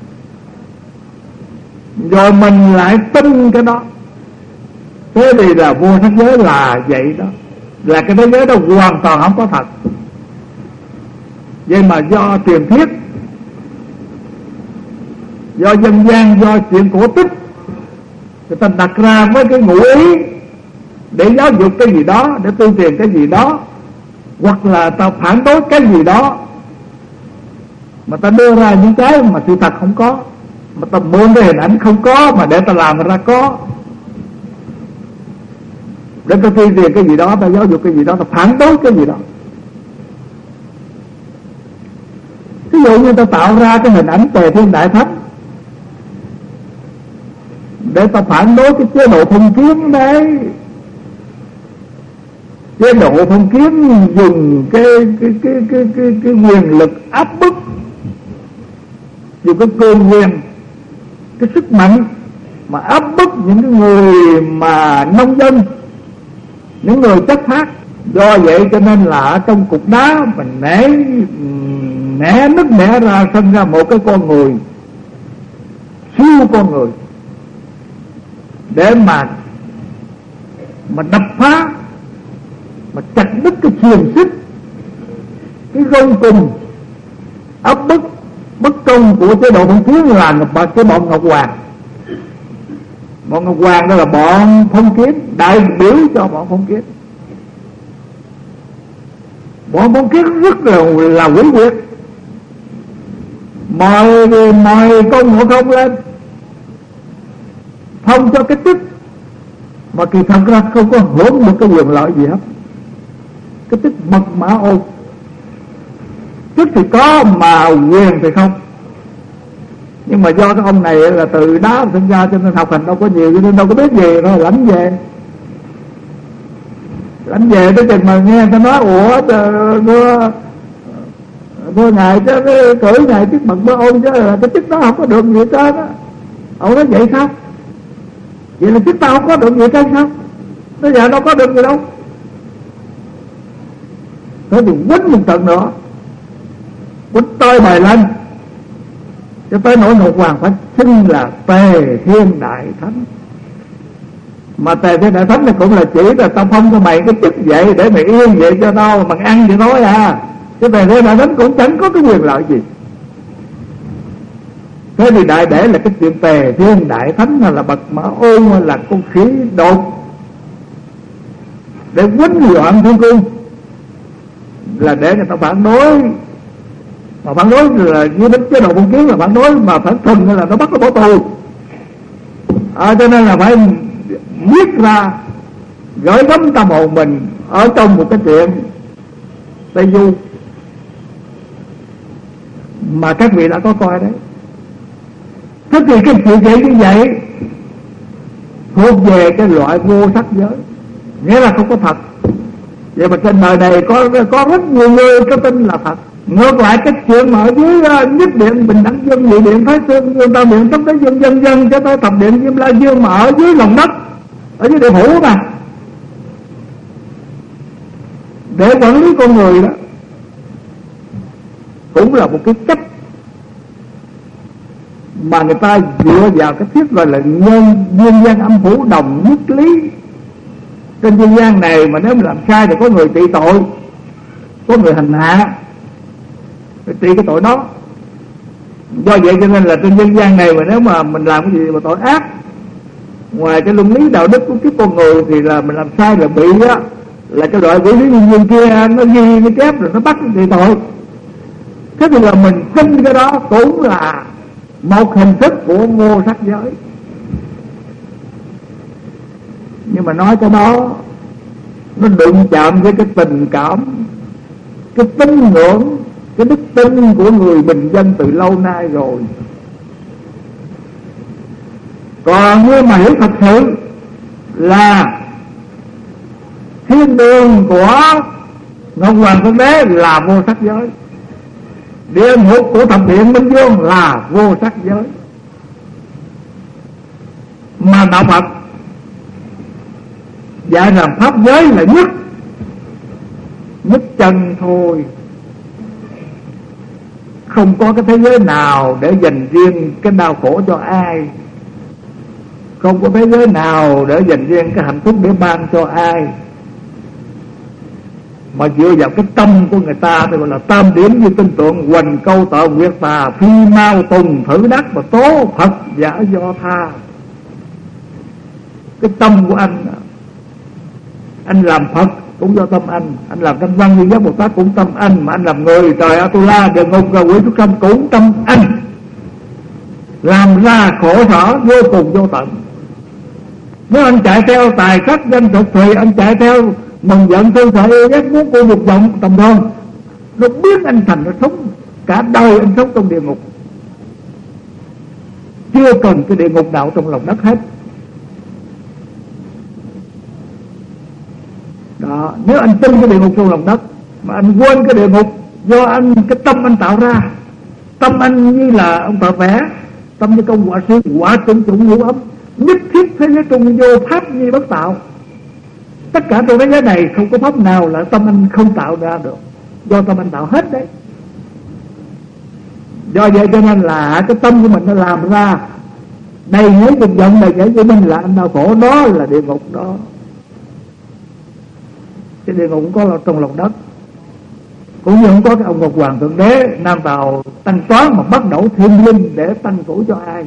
rồi mình lại tin cái đó. Thế thì là vô sắc giới là vậy đó, là cái thế giới đó hoàn toàn không có thật. Vậy mà do truyền thuyết, do dân gian, do chuyện cổ tích, người ta đặt ra với cái ngụ ý để giáo dục cái gì đó, để tuyên truyền cái gì đó, hoặc là ta phản đối cái gì đó, mà ta đưa ra những cái mà sự thật không có, mà ta mượn cái hình ảnh không có mà để ta làm ra có, để ta tuyên truyền cái gì đó, ta giáo dục cái gì đó, ta phản đối cái gì đó. Ví dụ như ta tạo ra cái hình ảnh Tề Thiên Đại Thánh để ta phản đối cái chế độ phong kiến đấy. Chế độ phong kiến dùng cái quyền lực áp bức, dùng cái cương quyền, cái sức mạnh mà áp bức những cái người mà nông dân, những người chất phác. Do vậy cho nên là trong cục đá mình nẻ nứt nẻ ra, sinh ra một cái con người, siêu con người, để mà đập phá, mà chặt đứt cái xiềng xích, cái gông cùm áp bức bất công của chế độ phong kiến là cái bọn Ngọc Hoàng. Bọn Ngọc Hoàng đó là bọn phong kiến, đại biểu cho bọn phong kiến. Bọn phong kiến rất là quỷ quyệt, mời con Ngộ Không lên phong cho cái chức mà kỳ thật ra không có hưởng được cái quyền lợi gì hết. Cái chức mật mã ôn, chức thì có mà quyền thì không. Nhưng mà do cái ông này là từ đó sinh ra cho nên học hành đâu có nhiều, cho nên đâu có biết gì, rồi lãnh về tới chừng mà nghe ta nói ủa thưa ngài chứ cử ngài chức mật mã ôn chứ cái chức đó không có được gì trên á. Ông nói vậy sao? Vậy là chức tao không có được gì trên sao? Nói dạ đâu có được gì đâu. Thế thì quýnh một trận nữa, quýnh tôi bài lên cho tới nỗi Ngọc Hoàng phải xưng là Tề Thiên Đại Thánh. Mà Tề Thiên Đại Thánh này cũng là chỉ là tao phong cho mày cái chức vậy để mày yên vậy cho tao bằng ăn vậy thôi à, chứ Tề Thiên Đại Thánh cũng chẳng có cái quyền lợi gì. Thế thì đại để là cái chuyện Tề Thiên Đại Thánh hay là bậc mã ôn hay là con khí đột để quýnh loạn thiên cung là để người ta phản đối. Mà phản đối là như đến chế độ phong kiến là phản đối, mà phản thuần là nó bắt nó bỏ tù. Cho nên là phải viết ra gửi gắm tâm hồn mình ở trong một cái chuyện Tây Du mà các vị đã có coi đấy. Thế thì cái sự kiện như vậy thuộc về cái loại vô sắc giới, nghĩa là không có thật. Vậy mà trên đời này có rất nhiều người có tin là thật. Ngược lại cái chuyện mà ở dưới nhất điện bình đẳng dương, nhị điện thái dương, dương tam điện tống đế dương, dân dân cho tới thập điện diêm la dương mà ở dưới lòng đất, ở dưới địa phủ mà để quản lý con người đó, cũng là một cái cách mà người ta dựa vào cái thuyết gọi là nhân gian âm phủ đồng nhất lý. Trên nhân gian này mà nếu mà làm sai thì có người trị tội, có người hành hạ phải trị cái tội đó. Do vậy cho nên là trên nhân gian này mà nếu mà mình làm cái gì mà tội ác ngoài cái luân lý đạo đức của cái con người thì là mình làm sai là bị á, là cái loại quỷ lý nhân viên kia nó ghi nó chép rồi nó bắt nó trị tội. Thế thì là mình tin cái đó cũng là một hình thức của vô sắc giới. Nhưng mà nói cho đó nó đụng chạm với cái tình cảm, cái tín ngưỡng, cái đức tin của người bình dân từ lâu nay rồi. Còn nếu mà hiểu thật sự là thiên đường của Ngọc Hoàng Thượng Đế là vô sắc giới, địa ngục của thập điện Minh Vương là vô sắc giới, mà đạo Phật dạy rằng pháp giới là nhất chân thôi. Không có cái thế giới nào để dành riêng cái đau khổ cho ai, không có thế giới nào để dành riêng cái hạnh phúc để ban cho ai, mà dựa vào cái tâm của người ta thì gọi là tam điểm như tinh tượng, hoành câu tợ quyệt tà, phi mau tùng thử đắc và tố Phật giả do tha. Cái tâm của anh làm Phật cũng do tâm anh làm Thanh Văn Duy Giác Bồ Tát cũng tâm anh, mà anh làm người trời Atula địa ngục và quỷ súc sanh cũng tâm anh, làm ra khổ sở vô cùng vô tận. Nếu anh chạy theo tài sắc danh thực thì anh chạy theo mừng giận thương sợ yêu ghét muốn của dục vọng tầm thường, nó biết anh thành nó sống cả đời, anh sống trong địa ngục, chưa cần cái địa ngục nào trong lòng đất hết. Đó, nếu anh tin cái địa ngục trong lòng đất mà anh quên cái địa ngục do cái tâm anh tạo ra. Tâm anh như là ông thợ vẽ, tâm như công họa sĩ, họa trùng trùng ngũ ấm, nhất thiết thế giới trùng vô pháp như bất tạo. Tất cả trong thế giới này không có pháp nào là tâm anh không tạo ra được, do tâm anh tạo hết đấy. Do vậy cho nên là cái tâm của mình nó làm ra đầy nhảy dục vọng, đầy nhảy của mình là anh đau khổ, đó là địa ngục đó. Cái địa ngục cũng có trong lòng đất, cũng như không có cái ông Ngọc Hoàng Thượng Đế Nam Tào Tăng Toán mà bắt đầu thiên linh để tăng tuổi cho ai.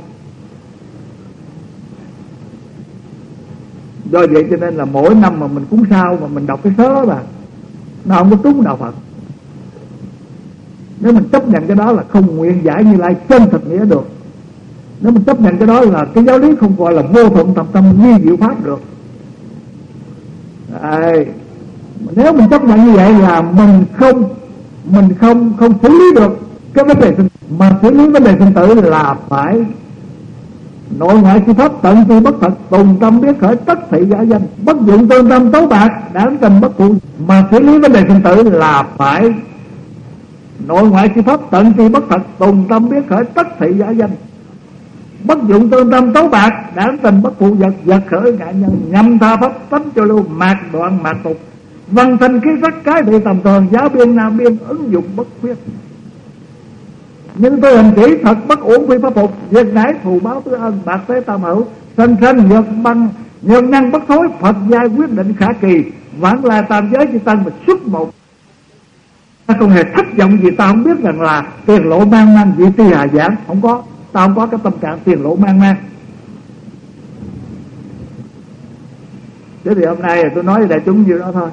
Do vậy cho nên là mỗi năm mà mình cúng sao mà mình đọc cái sớ mà nó không có trúng đạo Phật. Nếu mình chấp nhận cái đó là không nguyện giải Như Lai chân thật nghĩa được. Nếu mình chấp nhận cái đó là cái giáo lý không gọi là vô thượng thập tâm vi diệu pháp được. Nếu mình chấp nhận như vậy là mình không xử lý được cái vấn đề sinh, mà xử lý vấn đề sinh tử là phải nội ngoại chi pháp tận tri bất thật, tùng tâm biết khởi tất thị giả danh, bất dụng tương tâm tấu bạc đáng tình bất phụ. Mà xử lý vấn đề sinh tử là phải nội ngoại chi pháp tận tri bất thật, tùng tâm biết khởi tất thị giả danh, bất dụng tương tâm tấu bạc đáng tình bất phụ. Vật vật khởi ngại nhân, nhâm tha pháp tánh cho lưu, mạc đoạn mạc tục, văn thanh khí sắc cái thị tầm thường, giáo biên nam biên ứng dụng bất khuyết. Nhưng tôi hình chỉ thật bất uổng phi pháp phục, việc nãi thù báo tư ân, bạc tế tam hữu, sanh sanh nhược băng nhân năng bất thối, Phật giai quyết định khả kỳ, vãng lai tam giới chỉ tăng mà xuất một. Ta không hề thất vọng gì, ta không biết rằng là tiền lộ mang mang vị ti hà giảng, không có, ta không có cái tâm trạng tiền lộ mang mang. Thế thì hôm nay tôi nói với đại chúng như đó thôi.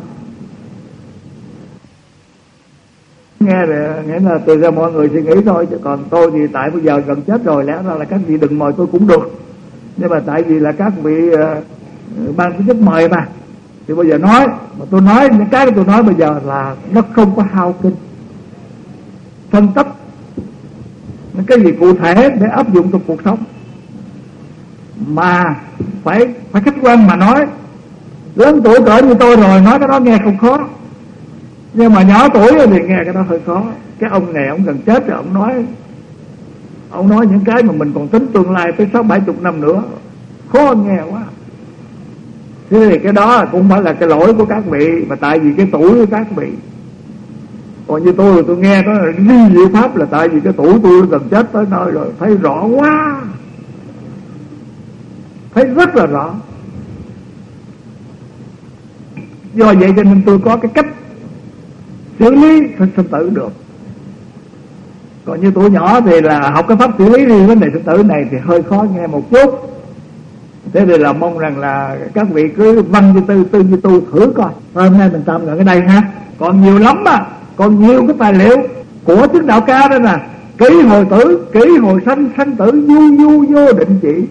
Nghe rồi, nghĩa là từ ra mọi người suy nghĩ thôi, chứ còn tôi thì tại bây giờ gần chết rồi, lẽ ra là các vị đừng mời tôi cũng được, nhưng mà tại vì là các vị ban tổ chức mời mà, thì bây giờ nói, mà tôi nói những cái tôi nói bây giờ là nó không có hao kinh phân tích những cái gì cụ thể để áp dụng trong cuộc sống, mà phải khách quan mà nói. Lớn tuổi cỡ như tôi rồi nói cái đó nghe không khó, nhưng mà nhỏ tuổi thì nghe cái đó hơi khó. Cái ông này ông gần chết rồi, ông nói những cái mà mình còn tính tương lai tới 60-70 năm nữa, khó nghe quá. Thế thì cái đó cũng phải là cái lỗi của các vị, mà tại vì cái tuổi của các vị. Còn như tôi nghe nó ly diệu pháp là tại vì cái tuổi tôi gần chết tới nơi rồi, thấy rõ quá, thấy rất là rõ. Do vậy cho nên tôi có cái cách xử lý sinh tử được. Còn như tuổi nhỏ thì là học cái pháp xử lý đi vấn đề sinh tử này thì hơi khó nghe một chút. Thế thì là mong rằng là các vị cứ văn như tư như tu thử coi. Hôm nay mình tạm ngừng ở đây ha. Còn nhiều lắm mà, còn nhiều cái tài liệu của chứng đạo ca đó nè. Kỷ hồi tử, kỷ hồi sanh, sanh tử du vô định chỉ.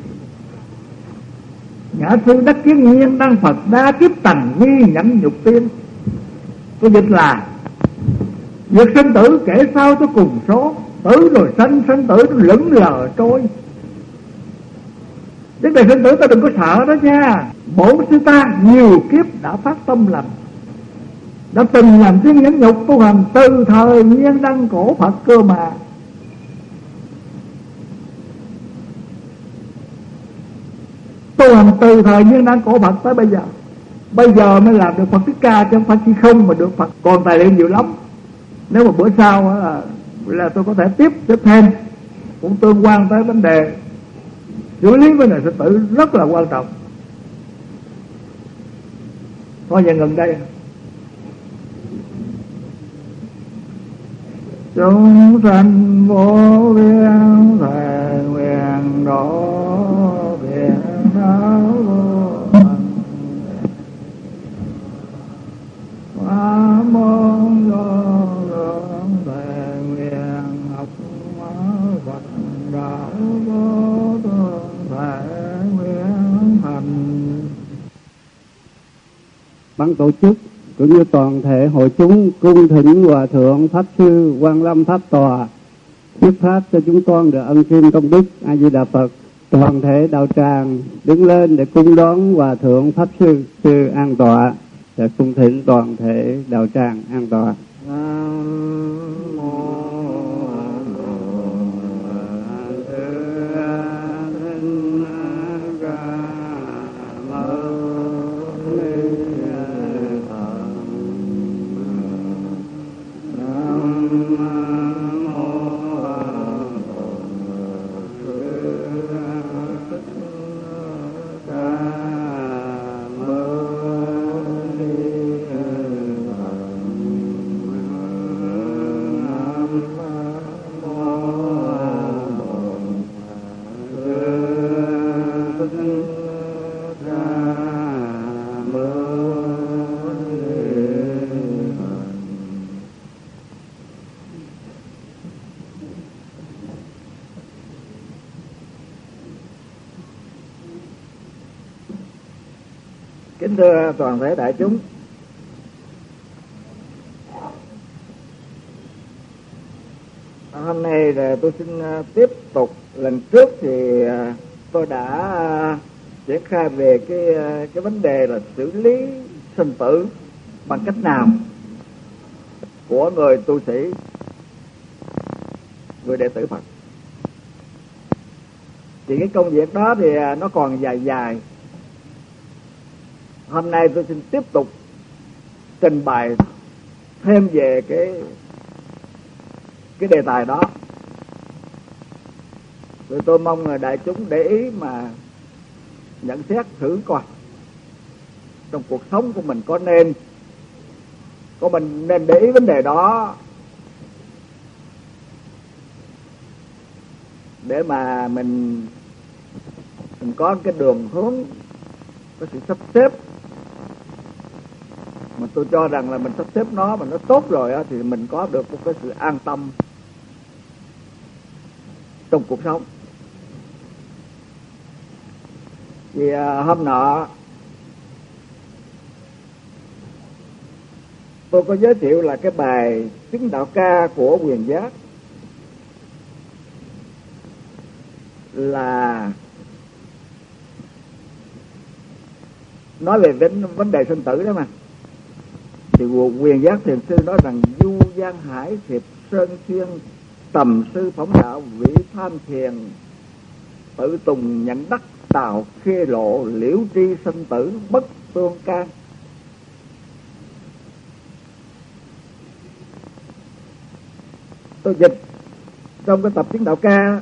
Ngã sư đắc kiến nhiên đăng Phật đa kiếp tầng nghi nhẫn nhục tiên. Tôi dịch là việc sinh tử kể sao cho cùng số, tử rồi sanh, sanh tử nó lững lờ trôi. Vấn đề sinh tử ta đừng có sợ đó nha. Bổn sư ta nhiều kiếp đã phát tâm lành, đã từng làm chuyên nhẫn nhục tu hành từ thời nhiên đăng cổ Phật cơ mà. Tu hành từ thời nhiên đăng cổ Phật tới bây giờ mới làm được Phật Thích Ca, chứ không phải chỉ không mà được Phật. Còn tài liệu nhiều lắm. Nếu mà bữa sau là tôi có thể tiếp thêm, cũng tương quan tới vấn đề xử lý vấn đề sinh tử rất là quan trọng. Thôi giờ ngừng đây. Chúng sanh vô biên thể nguyện độ biển đáo vô Pháp môn do lượng thể nguyện học Phật đạo vô thượng thể nguyện thành. Ban tổ chức cũng như toàn thể hội chúng cung thỉnh Hòa thượng Pháp sư Quang Lâm Pháp Tòa thuyết pháp cho chúng con được ân kim công đức. A Di Đà Phật. Toàn thể đạo tràng đứng lên để cung đón Hòa thượng Pháp sư an tọa. Để cung thỉnh toàn thể đạo tràng an tọa. Kính thưa toàn thể đại chúng, hôm nay là tôi xin tiếp tục. Lần trước thì tôi đã triển khai về cái vấn đề là xử lý sinh tử bằng cách nào của người tu sĩ, người đệ tử Phật. Thì cái công việc đó thì nó còn dài. Hôm nay tôi xin tiếp tục trình bày thêm về cái đề tài đó. Rồi tôi mong là đại chúng để ý mà nhận xét thử coi trong cuộc sống của mình mình nên để ý vấn đề đó để mà mình có cái đường hướng, có sự sắp xếp. Mà tôi cho rằng là mình sắp xếp nó mà nó tốt rồi á, thì mình có được một cái sự an tâm trong cuộc sống. Thì hôm nọ tôi có giới thiệu là cái bài Chứng Đạo Ca của Quyền Giác, là nói về vấn đề sinh tử đó mà. Thì Quyền Giác Thiền Sư nói rằng: du giang hải thiệp sơn xuyên, tầm sư phóng đạo vị tham thiền, tự tùng nhận đắc tào khê lộ, liễu tri sinh tử bất tương can. Tôi dịch trong cái tập Chứng Đạo Ca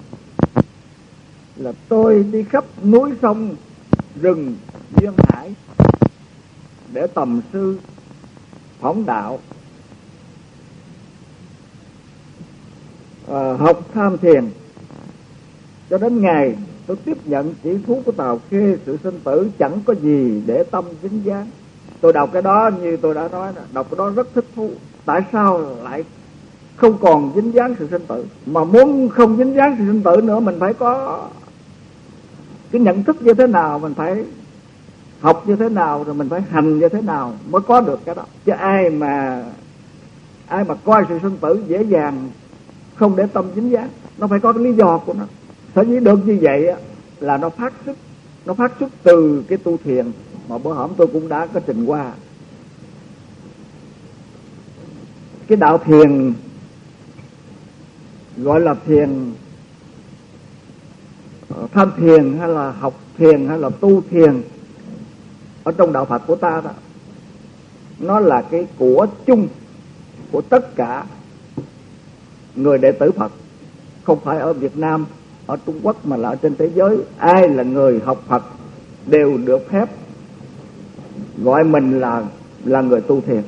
là: tôi đi khắp núi sông rừng duyên hải để tầm sư phóng đạo, học tham thiền, cho đến ngày tôi tiếp nhận chỉ thú của Tào Khê, sự sinh tử chẳng có gì để tâm dính dáng. Tôi đọc cái đó như tôi đã nói, đọc cái đó rất thích thú. Tại sao lại không còn dính dáng sự sinh tử? Mà muốn không dính dáng sự sinh tử nữa, mình phải có cái nhận thức như thế nào, mình phải học như thế nào, rồi mình phải hành như thế nào mới có được cái đó. Chứ ai mà coi sự sinh tử dễ dàng, không để tâm dính dáng, nó phải có cái lý do của nó. Sở dĩ được như vậy là nó phát xuất từ cái tu thiền mà bữa hổm tôi cũng đã có trình qua. Cái đạo thiền gọi là thiền tham thiền, hay là học thiền, hay là tu thiền ở trong đạo Phật của ta đó, nó là cái của chung của tất cả người đệ tử Phật, không phải ở Việt Nam, ở Trung Quốc, mà là ở trên thế giới. Ai là người học Phật đều được phép gọi mình là người tu thiền.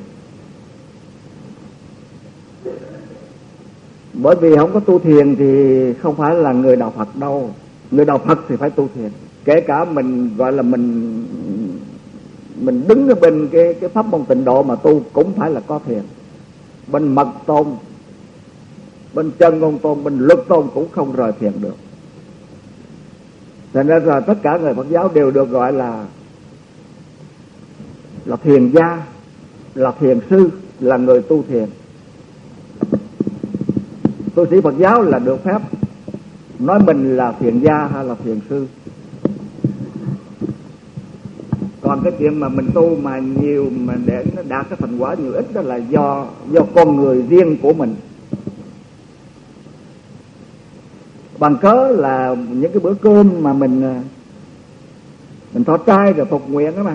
Bởi vì không có tu thiền thì không phải là người đạo Phật đâu. Người đạo Phật thì phải tu thiền. Kể cả mình gọi là mình đứng ở bên cái pháp môn Tịnh Độ mà tu cũng phải là có thiền. Bên Mật Tôn, bên Chân Ngôn Tôn, bên Luật Tôn cũng không rời thiền được. Thành ra là tất cả người Phật giáo đều được gọi là thiền gia, là thiền sư, là người tu thiền. Tu sĩ Phật giáo là được phép nói mình là thiền gia hay là thiền sư. Còn cái chuyện mà mình tu mà nhiều, mà để nó đạt cái thành quả nhiều ít, đó là do con người riêng của mình. Bằng cớ là những cái bữa cơm mà mình thọ trai rồi phục nguyện đó mà.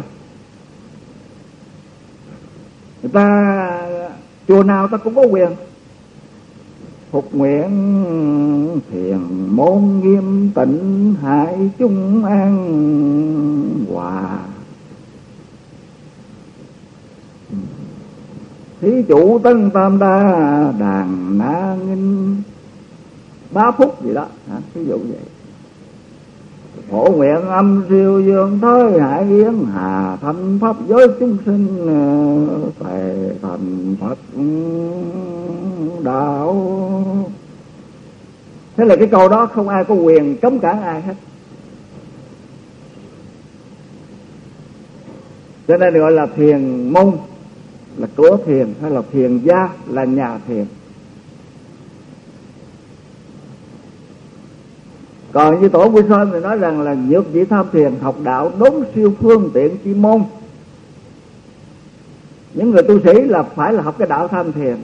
Người ta chùa nào ta cũng có quyền phục nguyện thiền môn nghiêm tịnh, hải chung an hòa. Thí chủ tân tam đa đàn na nghinh, 3 phút gì đó, ví dụ vậy. Phổ nguyện âm siêu dương thới hải yến, hà thanh pháp giới chúng sinh, thề thành Phật đạo. Thế là cái câu đó không ai có quyền cấm cản ai hết. Cho nên gọi là thiền môn là cửa thiền, hay là thiền gia là nhà thiền. Còn như tổ Vui Sơn thì nói rằng là nhược chỉ tham thiền, học đạo đốn siêu phương tiện chi môn. Những người tu sĩ là phải là học cái đạo tham thiền,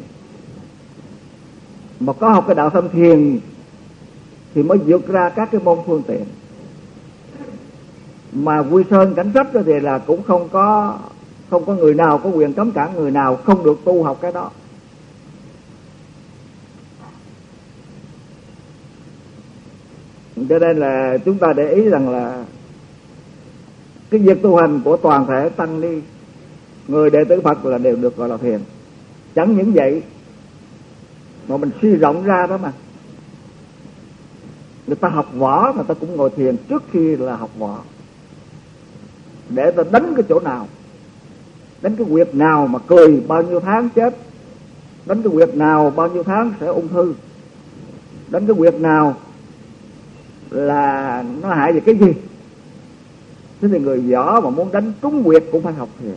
mà có học cái đạo tham thiền thì mới vượt ra các cái môn phương tiện. Mà Vui Sơn cảnh sách thì là cũng không có người nào có quyền cấm cản người nào không được tu học cái đó. Cho nên là chúng ta để ý rằng là cái việc tu hành của toàn thể tăng ni, người đệ tử Phật là đều được gọi là thiền. Chẳng những vậy mà mình suy rộng ra đó, mà người ta học võ người ta cũng ngồi thiền trước khi là học võ, để ta đánh cái chỗ nào, đánh cái huyệt nào mà cười bao nhiêu tháng chết, đánh cái huyệt nào bao nhiêu tháng sẽ ung thư, đánh cái huyệt nào là nó hại về cái gì. Thế thì người võ mà muốn đánh trúng huyệt cũng phải học thiền.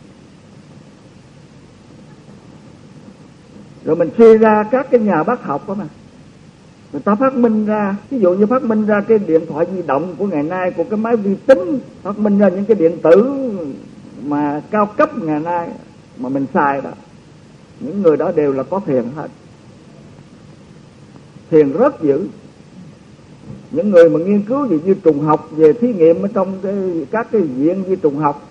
Rồi mình suy ra các cái nhà bác học đó mà, người ta phát minh ra, ví dụ như phát minh ra cái điện thoại di động của ngày nay, của cái máy vi tính, phát minh ra những cái điện tử mà cao cấp ngày nay mà mình xài đó, những người đó đều là có thiền hết. Thiền rất dữ. Những người mà nghiên cứu về vi trùng học, về thí nghiệm ở trong các cái viện vi trùng học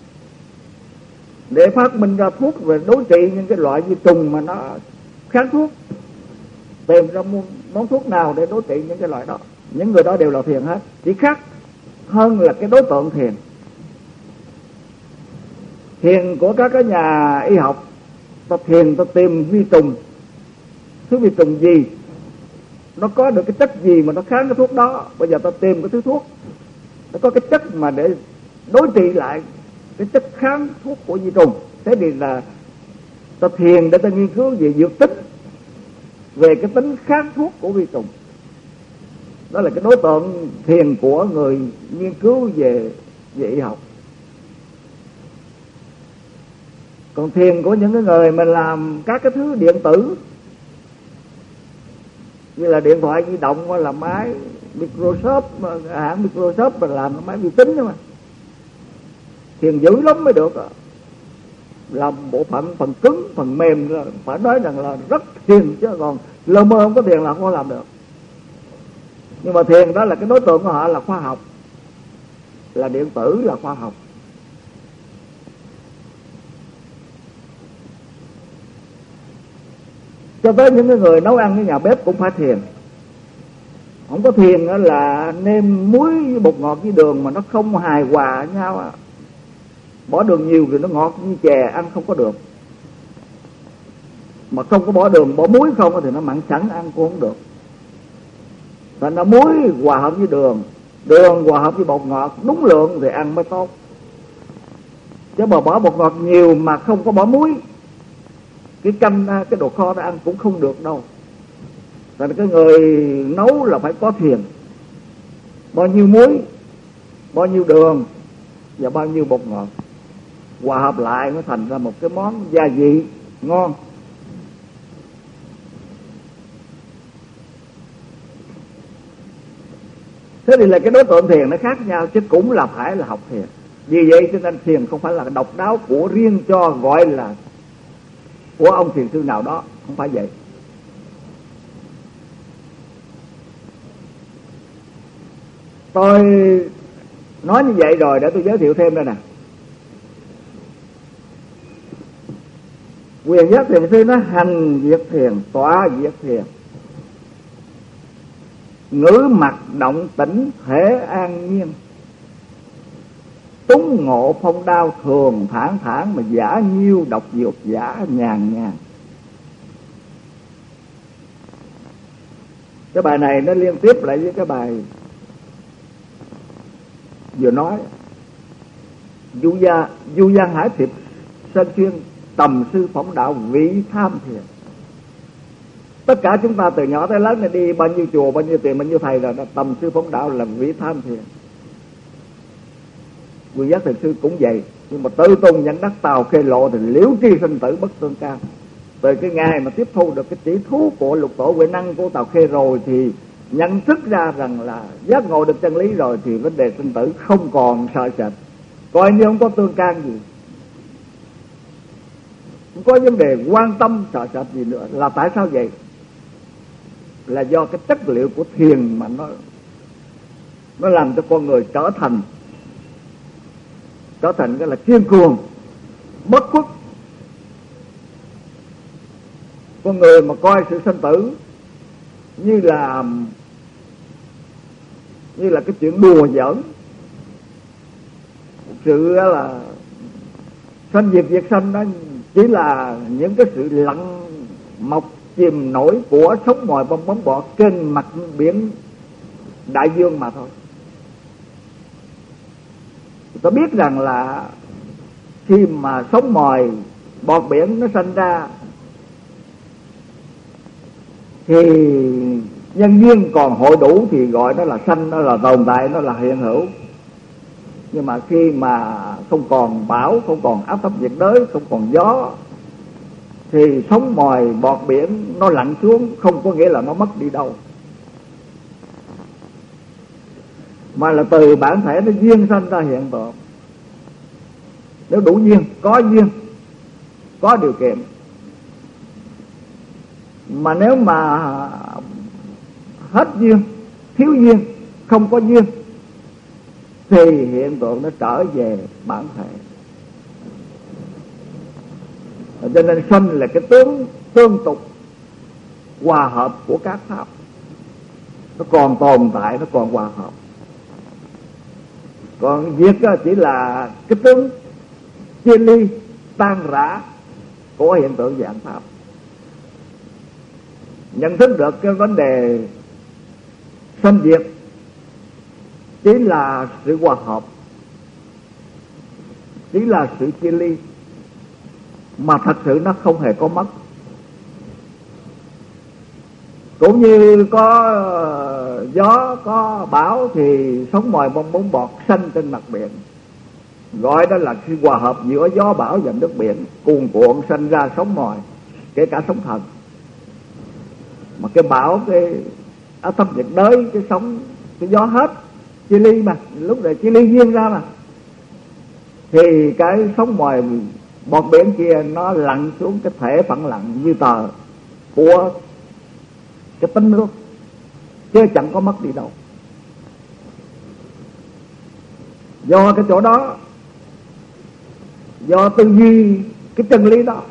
để phát minh ra thuốc về đối trị những cái loại vi trùng mà nó kháng thuốc, tìm ra món thuốc nào để đối trị những cái loại đó, những người đó đều là thiền hết. Chỉ khác hơn là cái đối tượng thiền. Thiền của các cái nhà y học, ta thiền ta tìm vi trùng, thứ vi trùng gì, nó có được cái chất gì mà nó kháng cái thuốc đó. Bây giờ ta tìm cái thứ thuốc nó có cái chất mà để đối trị lại cái chất kháng thuốc của vi trùng. Thế thì là ta thiền để ta nghiên cứu về dược tính, về cái tính kháng thuốc của vi trùng. Đó là cái đối tượng thiền của người nghiên cứu về y học. Còn thiền của những cái người mà làm các cái thứ điện tử, như là điện thoại di động hoặc là máy Microsoft, hãng Microsoft mà làm máy vi tính đó mà, thiền dữ lắm mới được. Làm bộ phận phần cứng, phần mềm là phải nói rằng là rất thiền, chứ còn lơ mơ không có thiền là không có làm được. Nhưng mà thiền đó là cái đối tượng của họ là khoa học, là điện tử, là khoa học. Cho tới những cái người nấu ăn với nhà bếp cũng phải thiền. Không có thiền là nêm muối với bột ngọt với đường mà nó không hài hòa nhau. Bỏ đường nhiều thì nó ngọt như chè, ăn không có được. Mà không có bỏ đường, bỏ muối không thì nó mặn sẵn, ăn cũng không được. Thành ra muối hòa hợp với đường, đường hòa hợp với bột ngọt đúng lượng thì ăn mới tốt. Chứ mà bỏ bột ngọt nhiều mà không có bỏ muối, cái canh, cái đồ kho nó ăn cũng không được đâu. Thành ra cái người nấu là phải có thiền. Bao nhiêu muối, bao nhiêu đường và bao nhiêu bột ngọt hòa hợp lại nó thành ra một cái món gia vị ngon. Thế thì là cái đối tượng thiền nó khác nhau, chứ cũng là phải là học thiền. Vì vậy cho nên thiền không phải là độc đáo của riêng cho gọi là của ông thiền sư nào đó, không phải vậy. Tôi nói như vậy rồi để tôi giới thiệu thêm đây nè. Quyền giác thiền sư nó hành việc thiền, tọa việc thiền, ngữ mặt động tĩnh thể an nhiên, túng ngộ phong đao thường thản thản mà giả nhiêu độc dược giả nhàn nhàn. Cái bài này nó liên tiếp lại với cái bài vừa nói. Du Giang Hải Thiệp Sơn Chuyên tầm sư phỏng đạo vị tham thiền. Tất cả chúng ta từ nhỏ tới lớn này đi bao nhiêu chùa, bao nhiêu tiền, bao nhiêu thầy rồi, tầm sư phỏng đạo là vị tham thiền. Quyền giác thiền sư cũng vậy. Nhưng mà tự tôn nhận đắc Tào Khê Lộ thì liễu tri sinh tử bất tương can. Từ cái ngày mà tiếp thu được cái chỉ thú của lục tổ Huệ Năng của Tào Khê rồi thì nhận thức ra rằng là giác ngộ được chân lý rồi thì vấn đề sinh tử không còn sợ sệt, coi như không có tương can gì, không có vấn đề quan tâm sợ sệt gì nữa. Là tại sao vậy? Là do cái chất liệu của thiền mà nó làm cho con người trở thành cái là kiên cường, bất khuất. Con người mà coi sự sinh tử như là cái chuyện đùa giỡn, sự là sanh diệt sanh đó chỉ là những cái sự lặng mọc chìm nổi của sóng mồi bong bóng bọt trên mặt biển đại dương mà thôi. Tôi biết rằng là khi mà sóng mồi bọt biển nó sanh ra thì nhân duyên còn hội đủ thì gọi nó là sanh, nó là tồn tại, nó là hiện hữu. Nhưng mà khi mà không còn bão, không còn áp thấp nhiệt đới, không còn gió thì sóng mồi bọt biển nó lặn xuống, không có nghĩa là nó mất đi đâu, mà là từ bản thể nó duyên sanh ra hiện tượng. Nếu đủ duyên, có điều kiện. Mà nếu mà hết duyên, thiếu duyên, không có duyên thì hiện tượng nó trở về bản thể. Cho nên sanh là cái tương tục hòa hợp của các pháp. Nó còn tồn tại, nó còn hòa hợp. Còn diệt chỉ là cái tướng chia ly tan rã của hiện tượng dạng pháp. Nhận thức được cái vấn đề sanh diệt chỉ là sự hòa hợp, chỉ là sự chia ly, mà thật sự nó không hề có mất. Cũng như có gió, có bão thì sóng mồi bong bóng bọt sanh trên mặt biển, gọi đó là sự hòa hợp giữa gió bão và nước biển, cuồn cuộn sanh ra sóng mồi, kể cả sóng thần. Mà cái bão, cái áp thấp nhiệt đới, cái sóng, cái gió hết chia ly mà, lúc này chia ly duyên ra mà, thì cái sóng mồi bọt biển kia nó lặn xuống cái thể phẳng lặng như tờ của cái tấm nước, chứ chẳng có mất đi đâu. Do cái chỗ đó, do tư duy cái chân lý đó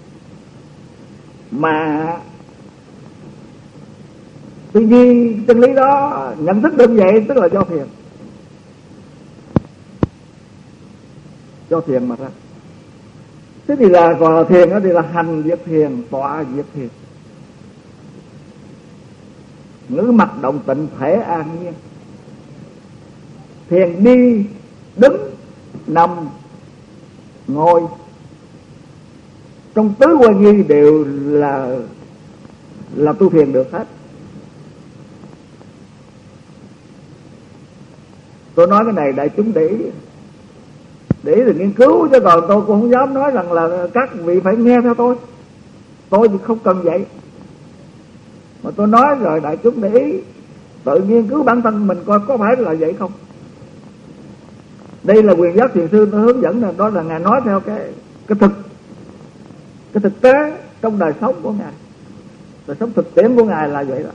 mà tư duy chân lý đó nhận thức được vậy, tức là do thiền mà ra. Thế thì là còn là thiền đó thì là hành diệt thiền, tọa diệt thiền. Ngữ mặt động tịnh thể an nhiên. Thiền đi, đứng, nằm, ngồi, trong tứ quan nghi đều là tu thiền được hết. Tôi nói cái này đại chúng để ý thì nghiên cứu, chứ còn tôi cũng không dám nói rằng là các vị phải nghe theo tôi. Tôi thì không cần vậy. Mà tôi nói rồi đại chúng để ý, tự nghiên cứu bản thân mình coi có phải là vậy không. Đây là Quyền Giác Thiền Sư tôi hướng dẫn, là đó là Ngài nói theo cái thực tế trong đời sống của Ngài. Đời sống thực tiễn của Ngài là vậy đó.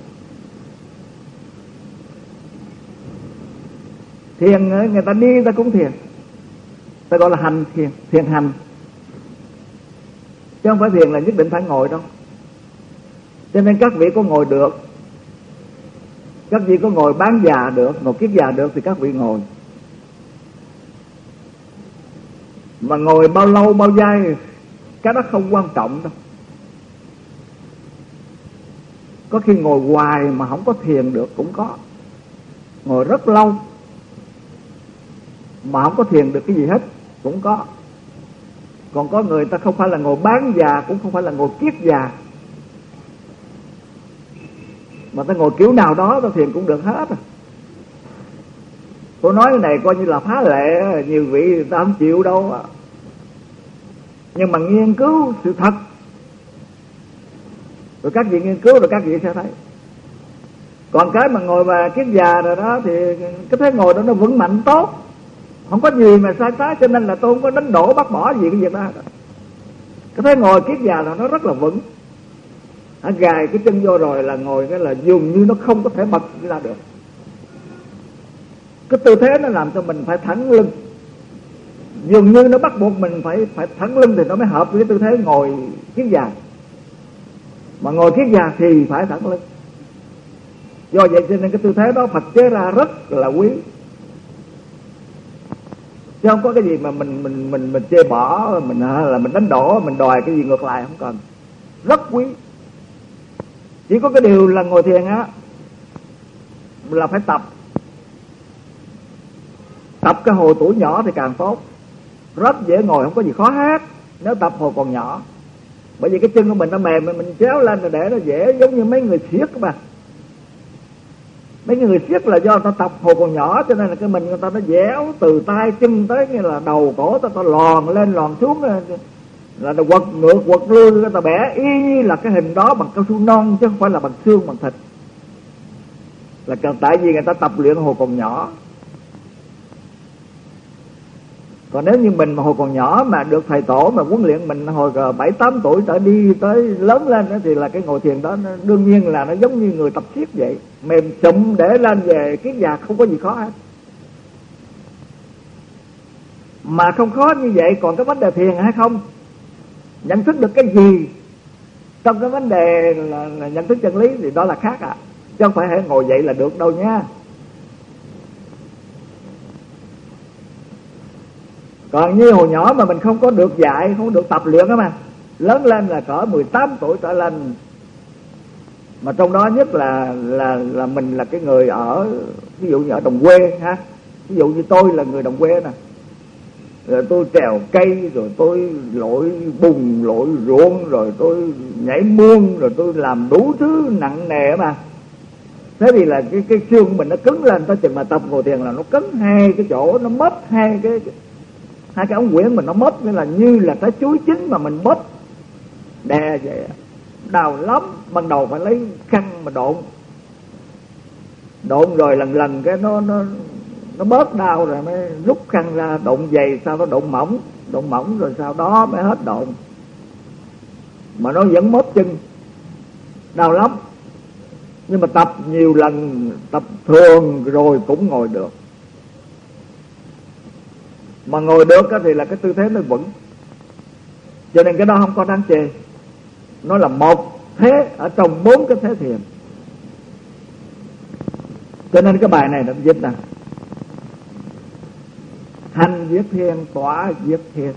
Thiền người ta đi người ta cũng thiền, ta gọi là hành thiền, thiền hành, chứ không phải thiền là nhất định phải ngồi đâu. Cho nên các vị có ngồi được, các vị có ngồi bán già được, ngồi kiết già được thì các vị ngồi. Mà ngồi bao lâu bao dài cái đó không quan trọng đâu. Có khi ngồi hoài mà không có thiền được cũng có. Ngồi rất lâu mà không có thiền được cái gì hết cũng có. Còn có người ta không phải là ngồi bán già, cũng không phải là ngồi kiết già, mà ta ngồi kiểu nào đó ta thiền cũng được hết. Tôi nói cái này coi như là phá lệ, nhiều vị người ta không chịu đâu. Nhưng mà nghiên cứu sự thật, rồi các vị nghiên cứu rồi các vị sẽ thấy. Còn cái mà ngồi mà kiết già rồi đó thì cái thế ngồi đó nó vững mạnh tốt, không có gì mà sai trái, cho nên là tôi không có đánh đổ bắt bỏ gì cái việc đó. Cái thế ngồi kiết già là nó rất là vững. Gài cái chân vô rồi là ngồi cái là dường như nó không có thể bật ra được. Cái tư thế nó làm cho mình phải thẳng lưng, dường như nó bắt buộc mình phải thẳng lưng thì nó mới hợp với cái tư thế ngồi kiết già. Mà ngồi kiết già thì phải thẳng lưng. Do vậy cho nên cái tư thế đó Phật chế ra rất là quý, chứ không có cái gì mà mình chê bỏ, mình là mình đánh đổ, mình đòi cái gì ngược lại, không cần. Rất quý. Chỉ có cái điều là ngồi thiền á là phải tập cái hồi tuổi nhỏ thì càng tốt, rất dễ ngồi, không có gì khó hát nếu tập hồi còn nhỏ. Bởi vì cái chân của mình nó mềm, mình chéo lên rồi để nó dễ, giống như mấy người siết các bạn. Mấy người siết là do người ta tập hồi còn nhỏ, cho nên là cái mình người ta nó dẻo từ tay chân tới như là đầu cổ ta lòn lên lòn xuống, là nó quật ngược quật lui, người ta bẻ y như là cái hình đó bằng cao su non chứ không phải là bằng xương bằng thịt. Là tại vì người ta tập luyện hồi còn nhỏ. Còn nếu như mình mà hồi còn nhỏ mà được thầy tổ mà huấn luyện mình hồi 7-8 tuổi trở đi tới lớn lên đó, thì là cái ngồi thiền đó nó, đương nhiên là nó giống như người tập siết vậy, mềm chụm để lên về kiết già không có gì khó hết. Mà không khó như vậy, còn cái vấn đề thiền hay không, nhận thức được cái gì trong cái vấn đề là nhận thức chân lý thì đó là khác ạ. Chứ không phải hãy ngồi dậy là được đâu nha. Còn như hồi nhỏ mà mình không có được dạy, không được tập luyện đó mà, lớn lên là cỡ 18 tuổi trở lên, mà trong đó nhất là mình là cái người ở, ví dụ như ở đồng quê ha, ví dụ như tôi là người đồng quê nè, rồi tôi trèo cây, rồi tôi lội bùn lội ruộng, rồi tôi nhảy muông, rồi tôi làm đủ thứ nặng nề mà. Thế thì là cái xương của mình nó cứng lên, tới chừng mà tập ngồi thiền là nó cứng hai cái chỗ, nó mất hai cái ống quyển mình nó mất, nghĩa là như là cái chuối chín mà mình bóp đè vậy, đau lắm. Ban đầu phải lấy khăn mà độn rồi lần cái nó bớt đau rồi mới rút khăn ra độn dày, sau đó độn mỏng rồi sau đó mới hết độn. Mà nó vẫn móp chân, đau lắm. Nhưng mà tập nhiều lần, tập thường rồi cũng ngồi được. Mà ngồi được thì là cái tư thế nó vững, cho nên cái đó không có đáng chê. Nó là một thế ở trong 4 cái thế thiền. Cho nên cái bài này nó dịch là hành viết thiền, tỏa viết thiền.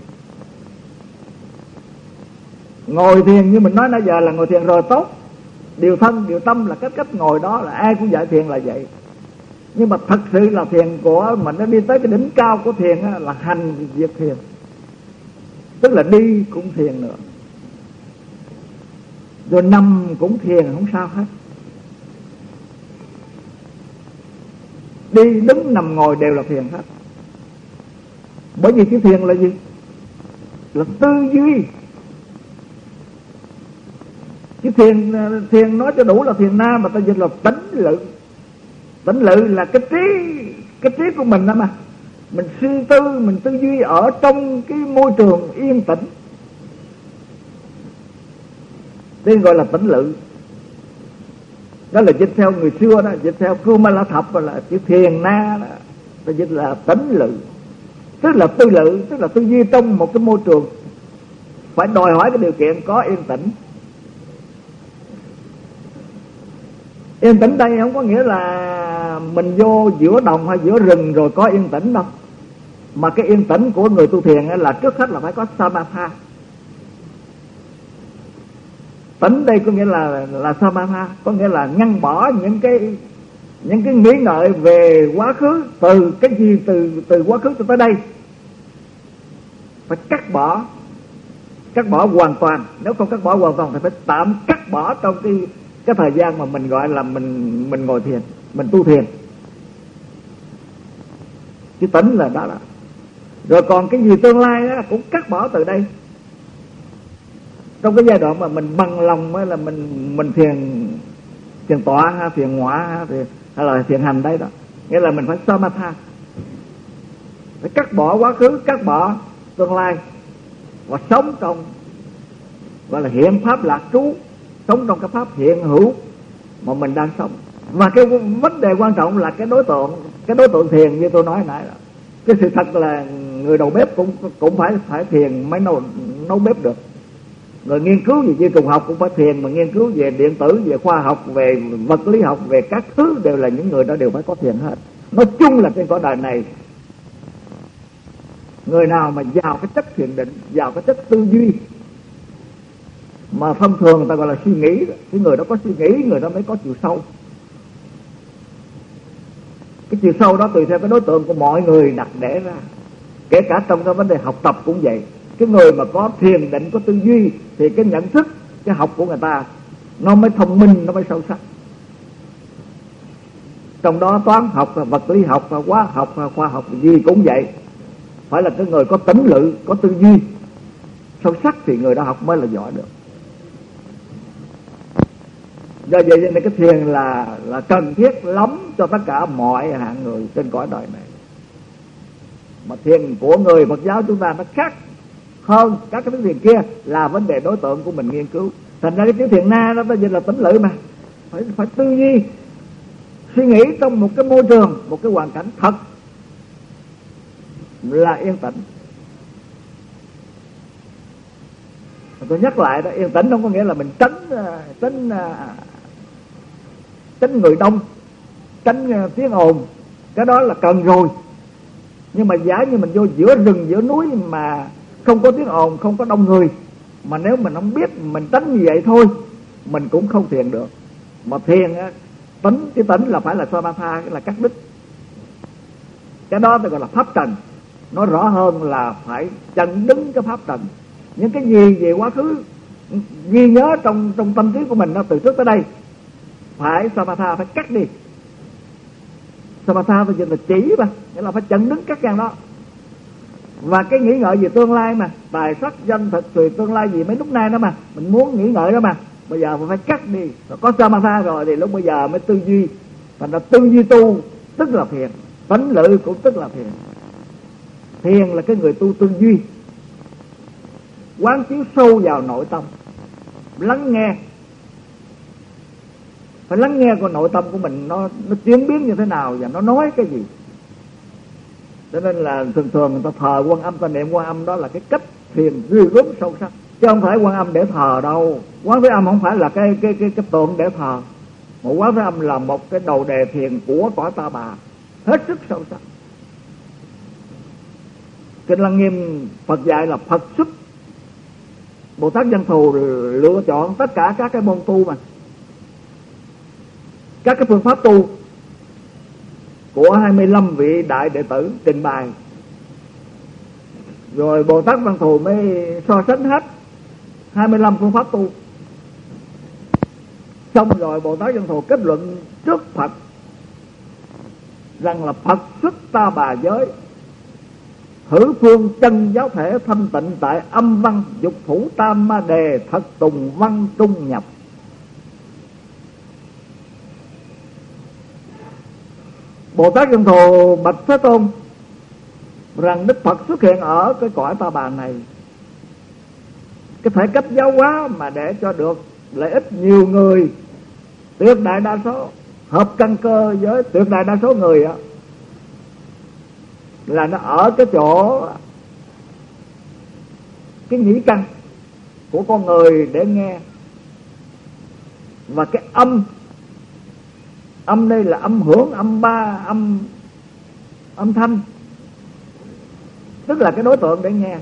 Ngồi thiền như mình nói nãy giờ là ngồi thiền rồi tốt, điều thân điều tâm là cái cách ngồi đó, là ai cũng dạy thiền là vậy. Nhưng mà thật sự là thiền của mình nó đi tới cái đỉnh cao của thiền á, là hành việc thiền, tức là đi cũng thiền nữa, rồi nằm cũng thiền, không sao hết. Đi đứng nằm ngồi đều là thiền hết. Bởi vì cái thiền là gì? Là tư duy. Cái thiền nói cho đủ là thiền nam, mà ta dịch là tĩnh lự. Tĩnh lự là cái trí của mình đó mà. Mình suy tư, mình tư duy ở trong cái môi trường yên tĩnh, nên gọi là tĩnh lự. Đó là dịch theo người xưa đó, dịch theo Kumala Thập là chữ thiền na đó, ta dịch là tĩnh lự. Tức là tư lự, tức là tư duy trong một cái môi trường phải đòi hỏi cái điều kiện có yên tĩnh. Yên tĩnh đây không có nghĩa là mình vô giữa đồng hay giữa rừng rồi có yên tĩnh đâu. Mà cái yên tĩnh của người tu thiền là trước hết là phải có samatha. Tĩnh đây có nghĩa là samatha, có nghĩa là ngăn bỏ những cái nghĩ ngợi về quá khứ, từ cái gì từ quá khứ cho tới đây, phải cắt bỏ hoàn toàn. Nếu không cắt bỏ hoàn toàn thì phải tạm cắt bỏ trong cái thời gian mà mình gọi là mình ngồi thiền, mình tu thiền. Chữ tỉnh là đó. Rồi còn cái gì tương lai đó cũng cắt bỏ từ đây. Trong cái giai đoạn mà mình bằng lòng mới là mình thiền tọa ha, thiền ngọa ha, hay là thiền hành đấy đó. Nghĩa là mình phải samatha, phải cắt bỏ quá khứ, cắt bỏ tương lai, và sống trong gọi là hiện pháp lạc trú, sống trong cái pháp hiện hữu mà mình đang sống. Và cái vấn đề quan trọng là cái đối tượng thiền như tôi nói nãy là cái sự thật là người đầu bếp cũng phải thiền mới nấu bếp được. Người nghiên cứu về di trùng học cũng phải thiền, mà nghiên cứu về điện tử, về khoa học, về vật lý học, về các thứ đều là những người đó đều phải có thiền hết. Nói chung là trên cõi đời này, người nào mà vào cái chất thiền định, vào cái chất tư duy mà thông thường người ta gọi là suy nghĩ, cái người đó có suy nghĩ, người đó mới có chiều sâu. Cái chiều sâu đó tùy theo cái đối tượng của mọi người đặt để ra. Kể cả trong cái vấn đề học tập cũng vậy. Cái người mà có thiền định, có tư duy thì cái nhận thức, cái học của người ta nó mới thông minh, nó mới sâu sắc. Trong đó toán học, vật lý học, hóa học, khoa học gì cũng vậy. Phải là cái người có tĩnh lự, có tư duy sâu sắc thì người đó học mới là giỏi được. Do vậy nên cái thiền là cần thiết lắm cho tất cả mọi hạng người trên cõi đời này. Mà thiền của người Phật giáo chúng ta nó khác hơn các cái thiền kia là vấn đề đối tượng của mình nghiên cứu. Thành ra cái chữ thiền na đó bây giờ là tĩnh lự mà, phải tư duy, suy nghĩ trong một cái môi trường, một cái hoàn cảnh thật là yên tĩnh. Tôi nhắc lại đó, yên tĩnh không có nghĩa là mình tránh người đông, tránh tiếng ồn, cái đó là cần rồi. Nhưng mà giả như mình vô giữa rừng, giữa núi mà không có tiếng ồn, không có đông người, mà nếu mình không biết mình tránh như vậy thôi, mình cũng không thiền được. Mà thiền á, cái tĩnh là phải là samatha, là cắt đứt. Cái đó tôi gọi là pháp trần. Nói rõ hơn là phải chặn đứng cái pháp trần. Những cái gì về quá khứ ghi nhớ trong tâm trí của mình nó từ trước tới đây, phải samatha, phải cắt đi. Samatha tôi chỉ là chỉ mà, nghĩa là phải chặn đứng các căn đó. Và cái nghĩ ngợi về tương lai mà, tài sắc danh thực tùy tương lai gì mấy lúc nay đó mà, mình muốn nghĩ ngợi đó mà, bây giờ phải cắt đi. Rồi có samatha rồi thì lúc bây giờ mới tư duy. Thành ra tư duy tu tức là thiền, tánh lự cũng tức là thiền. Thiền là cái người tu tư duy, quán chiếu sâu vào nội tâm, lắng nghe. Phải lắng nghe con nội tâm của mình nó chuyển biến như thế nào và nó nói cái gì. Cho nên là thường người ta thờ Quan Âm, ta niệm Quan Âm, đó là cái cách thiền ghê gớm sâu sắc, chứ không phải Quan Âm để thờ đâu. Quán Thế Âm không phải là cái tượng để thờ, mà Quán Thế Âm là một cái đầu đề thiền của cõi Ta Bà, hết sức sâu sắc. Kinh Lăng Nghiêm Phật dạy là Phật xuất Bồ Tát Văn Thù lựa chọn tất cả các cái môn tu mà, các cái phương pháp tu của 25 vị đại đệ tử trình bày. Rồi Bồ Tát Văn Thù mới so sánh hết 25 phương pháp tu. Xong rồi Bồ Tát Văn Thù kết luận trước Phật rằng là Phật xuất Ta Bà giới, hữu phương chân giáo thể thanh tịnh tại âm văn, dục thủ tam ma đề thật tùng văn trung nhập. Bồ Tát Văn Thù bạch Thế Tôn rằng Đức Phật xuất hiện ở cái cõi Ta Bà này, cái thể cách giáo hóa mà để cho được lợi ích nhiều người, tuyệt đại đa số, hợp căn cơ với tuyệt đại đa số người đó, là nó ở cái chỗ cái nhĩ căn của con người để nghe. Và cái âm đây là âm hưởng, âm ba, âm thanh, tức là cái đối tượng để nghe.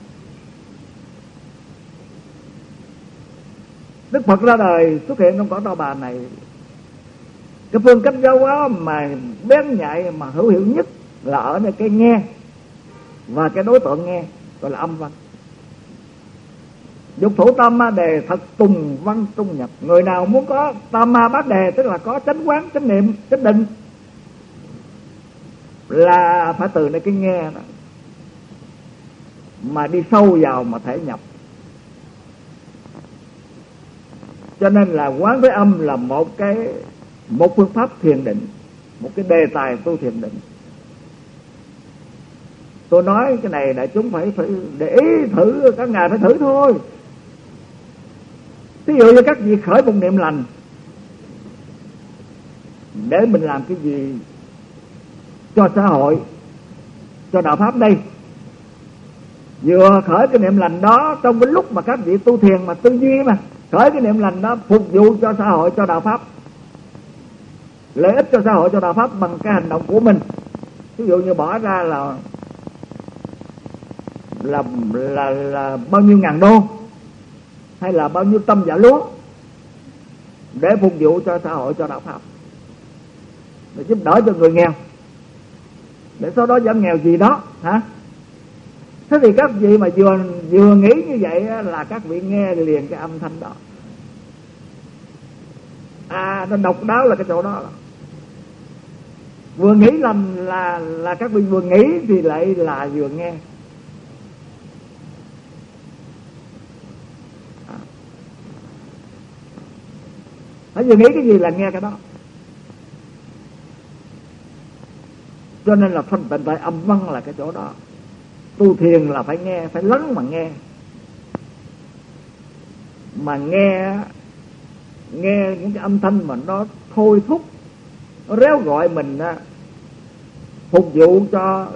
Đức Phật ra đời xuất hiện trong cõi Ta Bà này, cái phương cách giáo hóa mà bén nhạy mà hữu hiệu nhất là ở nơi cái nghe và cái đối tượng nghe, gọi là âm văn. Dục thủ tam ma đề thật tùng văn trung nhập. Người nào muốn có tam ma bát đề, tức là có chánh quán, chánh niệm, chánh định, là phải từ nơi cái nghe đó mà đi sâu vào mà thể nhập. Cho nên là Quán Thế Âm là một phương pháp thiền định, một cái đề tài tu thiền định. Tôi nói cái này đại chúng phải để ý thử, các ngài phải thử thôi. Ví dụ như các vị khởi một niệm lành, để mình làm cái gì cho xã hội, cho đạo pháp đây. Vừa khởi cái niệm lành đó, trong cái lúc mà các vị tu thiền mà tư duy mà khởi cái niệm lành đó, phục vụ cho xã hội, cho đạo pháp, lợi ích cho xã hội, cho đạo pháp bằng cái hành động của mình. Ví dụ như bỏ ra là bao nhiêu ngàn đô hay là bao nhiêu tâm dạ lúa để phục vụ cho xã hội, cho đạo pháp, để giúp đỡ cho người nghèo, để sau đó giảm nghèo gì đó hả. Thế thì các vị mà vừa nghĩ như vậy là các vị nghe liền cái âm thanh đó. Nó độc đáo là cái chỗ đó. Vừa nghĩ là các vị vừa nghĩ thì lại là vừa nghe. Phải vừa nghĩ cái gì là nghe cái đó. Cho nên là thanh tịnh tại âm văn là cái chỗ đó. Tu thiền là phải nghe, phải lắng mà nghe. Mà nghe những cái âm thanh mà nó thôi thúc, nó réo gọi mình phục vụ cho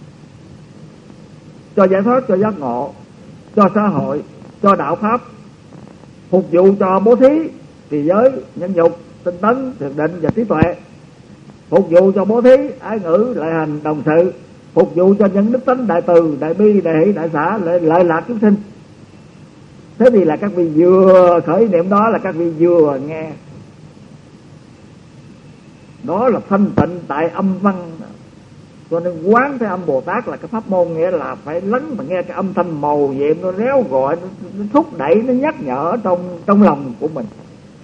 giải thoát, cho giác ngộ, cho xã hội, cho đạo pháp, phục vụ cho bố thí, trì giới, nhân dục, tinh tấn, thiền định và trí tuệ, phục vụ cho bố thí, ái ngữ, lợi hành, đồng sự, phục vụ cho những đức tánh đại từ, đại bi, đại hỷ, đại xã, lợi lạc chúng sinh. Thế thì là các vị vừa khởi niệm đó là các vị vừa nghe. Đó là thanh tịnh tại âm văn. Cho nên Quán Thế Âm Bồ Tát là cái pháp môn, nghĩa là phải lắng mà nghe cái âm thanh màu nhiệm, nó réo gọi, nó thúc đẩy, nó nhắc nhở trong lòng của mình.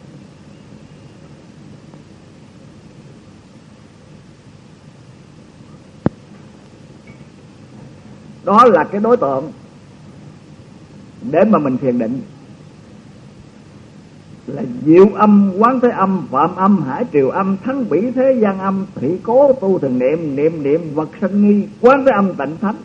Đó là cái đối tượng để mà mình thiền định. Là diệu âm, Quán Thế Âm, Phạm Âm, Hải Triều Âm, Thắng Bỉ Thế Gian Âm, Thủy Cố Tu Thường Niệm, Niệm Vật Sanh Nghi, Quán Thế Âm tịnh thánh.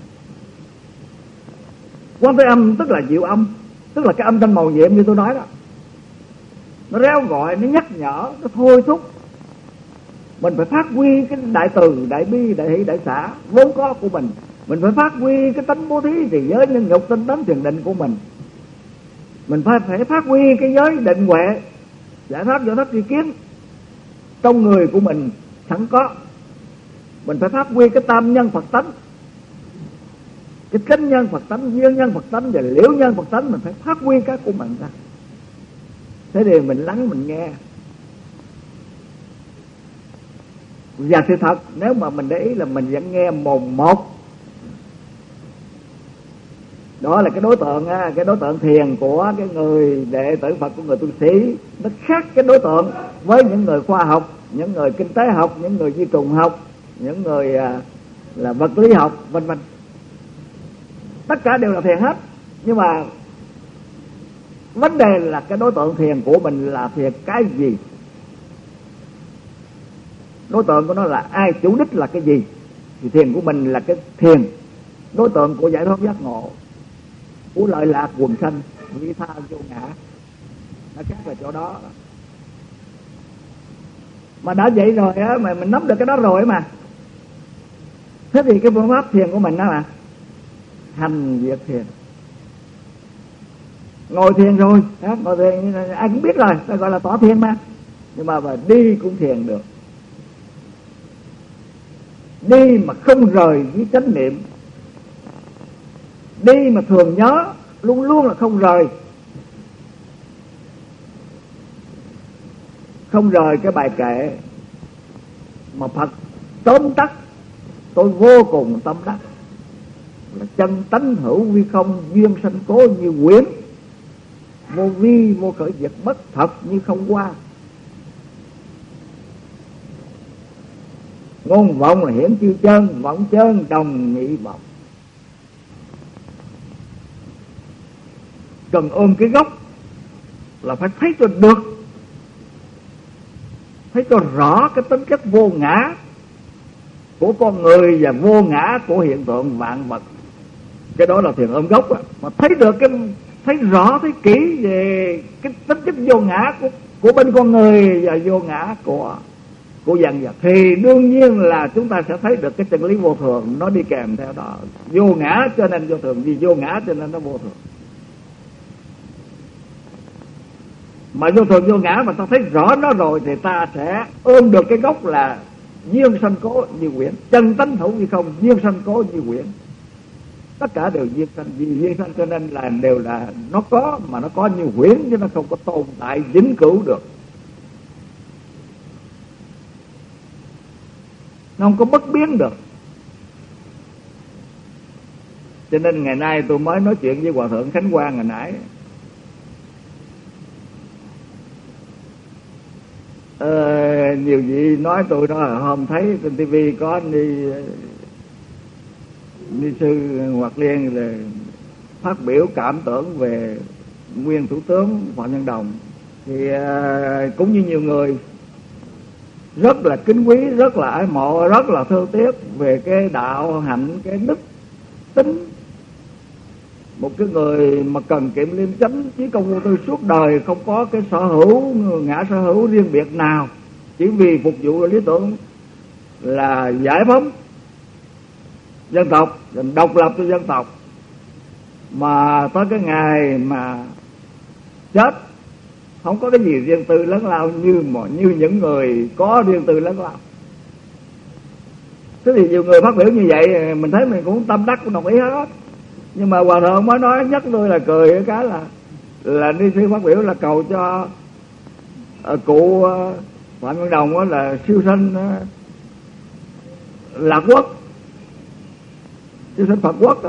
Quán Thế Âm tức là diệu âm, tức là cái âm thanh màu nhiệm như tôi nói đó. Nó réo gọi, nó nhắc nhở, nó thôi thúc mình phải phát huy cái đại từ, đại bi, đại hỷ, đại xã vốn có của mình. Mình phải phát huy cái tánh bố thí, trì giới, nhân dục, tinh tấn, thiền định của mình. Mình phải phát huy cái giới định huệ, giải thoát vô thất tri kiến trong người của mình sẵn có. Mình phải phát huy cái tam nhân Phật tánh, cái chánh nhân Phật tánh, duyên nhân Phật tánh và liễu nhân Phật tánh. Mình phải phát huy cái của mình ra. Thế thì mình lắng mình nghe. Và sự thật nếu mà mình để ý là mình vẫn nghe mồm một. Đó là cái đối tượng thiền của cái người đệ tử Phật, của người tu sĩ. Nó khác cái đối tượng với những người khoa học, những người kinh tế học, những người di trùng học, những người là vật lý học, vân vân. Tất cả đều là thiền hết. Nhưng mà vấn đề là cái đối tượng thiền của mình là thiền cái gì. Đối tượng của nó là ai, chủ đích là cái gì. Thì thiền của mình là cái thiền đối tượng của giải thoát giác ngộ, của lợi lạc quần sanh, vi tha vô ngã. Nó khác là chỗ đó. Mà đã vậy rồi á, mà mình nắm được cái đó rồi mà. Thế thì cái phương pháp thiền của mình đó là hành việc thiền. Ngồi thiền rồi, ngồi thiền ai cũng biết rồi, ta gọi là tỏ thiền mà. Nhưng mà đi cũng thiền được. Đi mà không rời với chánh niệm, đi mà thường nhớ, luôn luôn là không rời. Không rời cái bài kệ mà Phật tóm tắt tôi vô cùng tâm đắc là chân tánh hữu vi không, duyên sanh cố như quyển, vô vi vô khởi diệt bất thật như không qua. Ngôn vọng là hiển chư chân, vọng chân đồng nhị vọng. Cần ôm cái gốc là phải thấy cho được, thấy cho rõ cái tính chất vô ngã của con người và vô ngã của hiện tượng vạn vật. Cái đó là thiền ôm gốc á. Mà thấy được cái, thấy rõ, thấy kỹ về cái tính chất vô ngã của bên con người và vô ngã của vạn vật, thì đương nhiên là chúng ta sẽ thấy được cái chân lý vô thường nó đi kèm theo đó. Vô ngã cho nên vô thường, vì vô ngã cho nên nó vô thường. Mà vô thường vô ngã mà ta thấy rõ nó rồi thì ta sẽ ôm được cái gốc là duyên sanh cố như quyển, chân tánh thủ như không, duyên sanh cố như quyển. Tất cả đều duyên sanh, vì duyên sanh cho nên là đều là nó có, mà nó có như quyển chứ nó không có tồn tại vĩnh cửu được. Nó không có bất biến được. Cho nên ngày nay tôi mới nói chuyện với Hòa Thượng Khánh Quang hồi nãy. Nhiều vị nói tôi đó là hôm thấy trên tivi có ni sư Hoạt Liên là phát biểu cảm tưởng về nguyên thủ tướng Phạm Văn Đồng, thì cũng như nhiều người rất là kính quý, rất là ái mộ, rất là thương tiếc về cái đạo hạnh, cái đức tính. Một cái người mà cần kiệm liêm chánh, chí công vô tư suốt đời, không có cái sở hữu, ngã sở hữu riêng biệt nào, chỉ vì phục vụ lý tưởng là giải phóng dân tộc, độc lập cho dân tộc. Mà tới cái ngày mà chết không có cái gì riêng tư lớn lao như những người có riêng tư lớn lao. Thế thì nhiều người phát biểu như vậy mình thấy mình cũng tâm đắc, cũng đồng ý hết. Nhưng mà Hòa Thượng mới nói nhắc tôi là cười cái là ni sư phát biểu là cầu cho cụ Phạm Văn Đồng đó là siêu sanh lạc quốc, siêu sanh Phật quốc đó.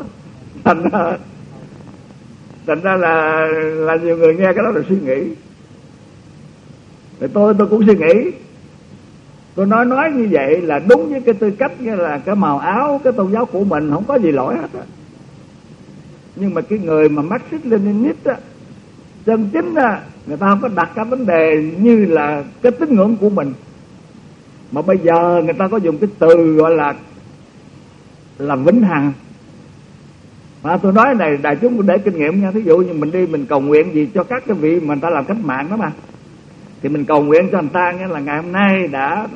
Thành ra là nhiều người nghe cái đó là suy nghĩ. Thì tôi cũng suy nghĩ. Tôi nói như vậy là đúng với cái tư cách, như là cái màu áo, cái tôn giáo của mình không có gì lỗi hết á. Nhưng mà cái người mà Marxist Leninist á, chân chính á, người ta không có đặt cái vấn đề như là cái tín ngưỡng của mình. Mà bây giờ người ta có dùng cái từ gọi là vĩnh hằng. Mà tôi nói này đại chúng để kinh nghiệm nha. Thí dụ như mình đi mình cầu nguyện gì cho các cái vị mà người ta làm cách mạng đó mà, thì mình cầu nguyện cho người ta nghĩa là ngày hôm nay đã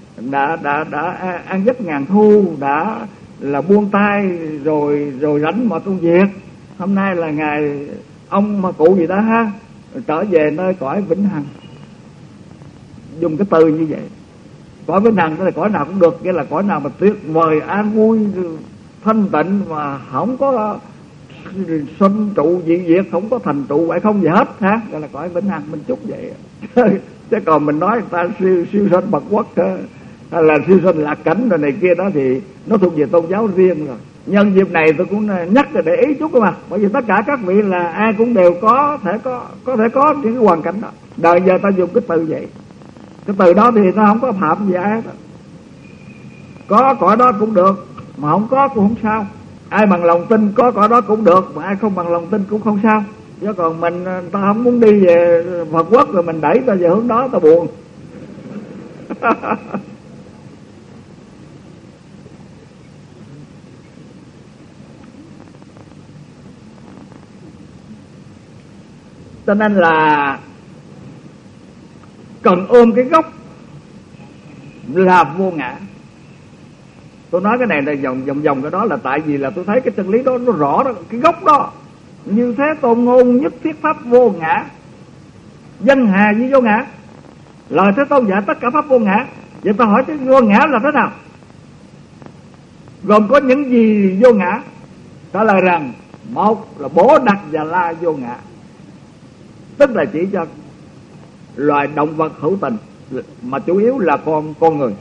an giấc ngàn thu, đã là buông tay rồi rảnh mọi công việc. Hôm nay là ngày ông mà cụ gì đó ha, trở về nơi cõi vĩnh hằng. Dùng cái từ như vậy. Cõi vĩnh hằng là cõi nào cũng được, nghĩa là cõi nào mà tuyệt vời, an vui, thanh tịnh, mà không có sinh trụ dị diệt, không có thành trụ vậy không gì hết ha, gọi là cõi vĩnh hằng. Mình chúc vậy. Chứ còn mình nói người ta siêu sanh Phật quốc hay là siêu sanh lạc cảnh rồi này kia đó thì nó thuộc về tôn giáo riêng rồi. Nhân dịp này tôi cũng nhắc để ý chút cơ mà, bởi vì tất cả các vị là ai cũng đều có thể có những cái hoàn cảnh đó. Đời giờ ta dùng cái từ vậy, cái từ đó thì nó không có phạm gì ai hết. Có cõi đó cũng được, mà không có cũng không sao. Ai bằng lòng tin có cõi đó cũng được, mà ai không bằng lòng tin cũng không sao. Chứ còn mình ta không muốn đi về Phật quốc rồi mình đẩy ta về hướng đó, ta buồn. Cho nên là cần ôm cái gốc là vô ngã. Tôi nói cái này là vòng cái đó là tại vì là tôi thấy cái chân lý đó nó rõ đó, cái gốc đó. Như thế tôn ngôn nhất thiết pháp vô ngã, danh hà như vô ngã, lời Thế Tôn dạy tất cả pháp vô ngã. Vậy ta hỏi cái vô ngã là thế nào? Gồm có những gì vô ngã? Trả lời rằng một là Bồ Đặc và La vô ngã, tức là chỉ cho loài động vật hữu tình, mà chủ yếu là con người.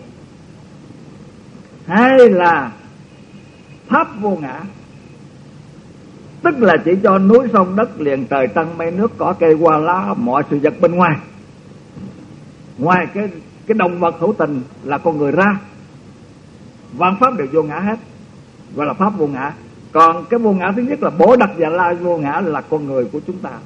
Hai là pháp vô ngã, tức là chỉ cho núi sông đất liền trời trăng mây nước cỏ cây hoa lá mọi sự vật bên ngoài cái động vật hữu tình là con người ra. Vạn pháp đều vô ngã hết, gọi là pháp vô ngã. Còn cái vô ngã thứ nhất là Bồ Đặc Già La vô ngã, là con người của chúng ta.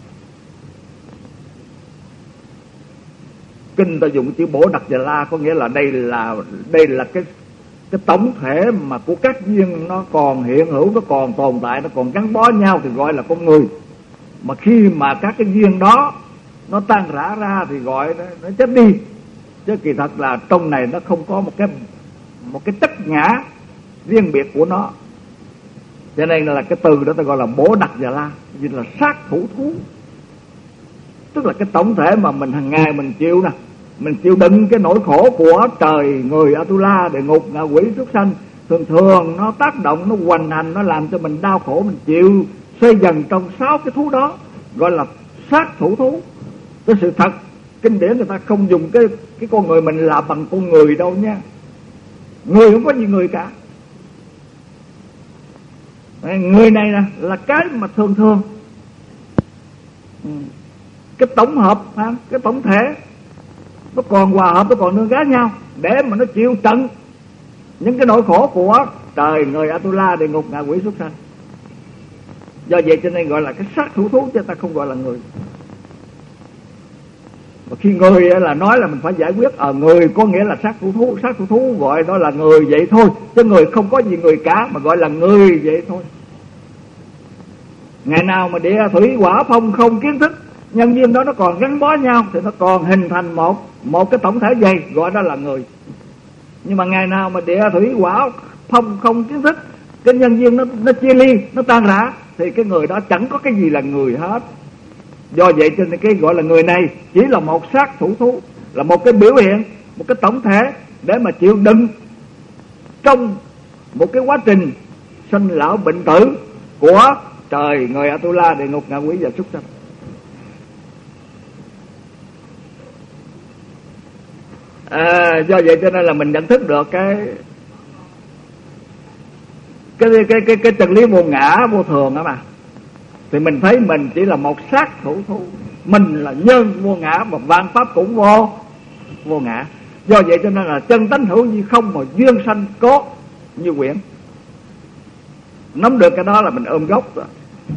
Kinh ta dùng chữ Bồ Đặc Già La có nghĩa là đây là cái tổng thể mà của các duyên nó còn hiện hữu, nó còn tồn tại, nó còn gắn bó nhau thì gọi là con người. Mà khi mà các cái duyên đó nó tan rã ra thì gọi nó chết đi. Chứ kỳ thật là trong này nó không có một cái chất ngã riêng biệt của nó. Cho nên là cái từ đó ta gọi là Bồ Đặc Già La, vì là sát thủ thú. Tức là cái tổng thể mà mình hàng ngày mình chịu nè, mình chịu đựng cái nỗi khổ của trời, người, Atula, địa ngục, ngạ quỷ, súc sanh. Thường nó tác động, nó hoành hành, nó làm cho mình đau khổ, mình chịu xoay dần trong 6 cái thú đó, gọi là sát thủ thú. Cái sự thật kinh điển người ta không dùng cái con người mình là bằng con người đâu nha. Người không có gì người cả. Người này nè là cái mà thường cái tổng hợp, cái tổng thể nó còn hòa hợp, nó còn nương gái nhau để mà nó chịu trận những cái nỗi khổ của trời, người, Atula, địa ngục, ngạ quỷ, súc sanh. Do vậy cho nên gọi là cái sát thủ thú, chứ ta không gọi là người. Và khi người là nói là mình phải giải quyết người có nghĩa là sát thủ thú gọi đó là người vậy thôi, chứ người không có gì người cả, mà gọi là người vậy thôi. Ngày nào mà địa thủy hỏa phong không kiến thức nhân duyên đó nó còn gắn bó nhau thì nó còn hình thành một cái tổng thể dày, gọi đó là người. Nhưng mà ngày nào mà địa thủy hỏa phong không kiến thức, cái nhân duyên nó chia ly, nó tan rã, thì cái người đó chẳng có cái gì là người hết. Do vậy cho nên cái gọi là người này chỉ là một sát thủ thú, là một cái biểu hiện, một cái tổng thể để mà chịu đựng trong một cái quá trình sinh lão bệnh tử của trời, người, Atula, địa ngục, ngạ quỷ và súc sanh. Do vậy cho nên là mình nhận thức được cái chân lý vô ngã vô thường đó mà, thì mình thấy mình chỉ là một sát thủ thú, mình là nhân vô ngã và vạn pháp cũng vô ngã. Do vậy cho nên là chân tánh hữu như không, mà duyên sanh cố như quyển. Nắm được cái đó là mình ôm gốc rồi.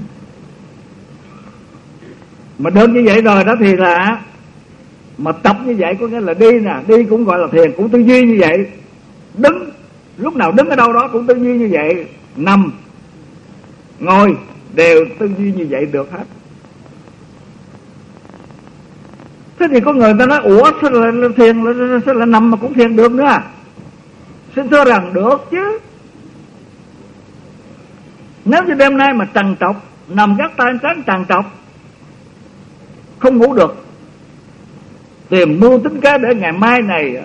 Mà được như vậy rồi đó thì là mà tập như vậy có nghĩa là đi nè, đi cũng gọi là thiền, cũng tư duy như vậy. Đứng, lúc nào đứng ở đâu đó cũng tư duy như vậy. Nằm, ngồi đều tư duy như vậy được hết. Thế thì có người ta nói ủa sao là thiền, sao là nằm mà cũng thiền được nữa à? Xin thưa rằng được chứ. Nếu như đêm nay mà trằn trọc, nằm gác tay trán trằn trọc, không ngủ được, tìm mưu tính kế để ngày mai này,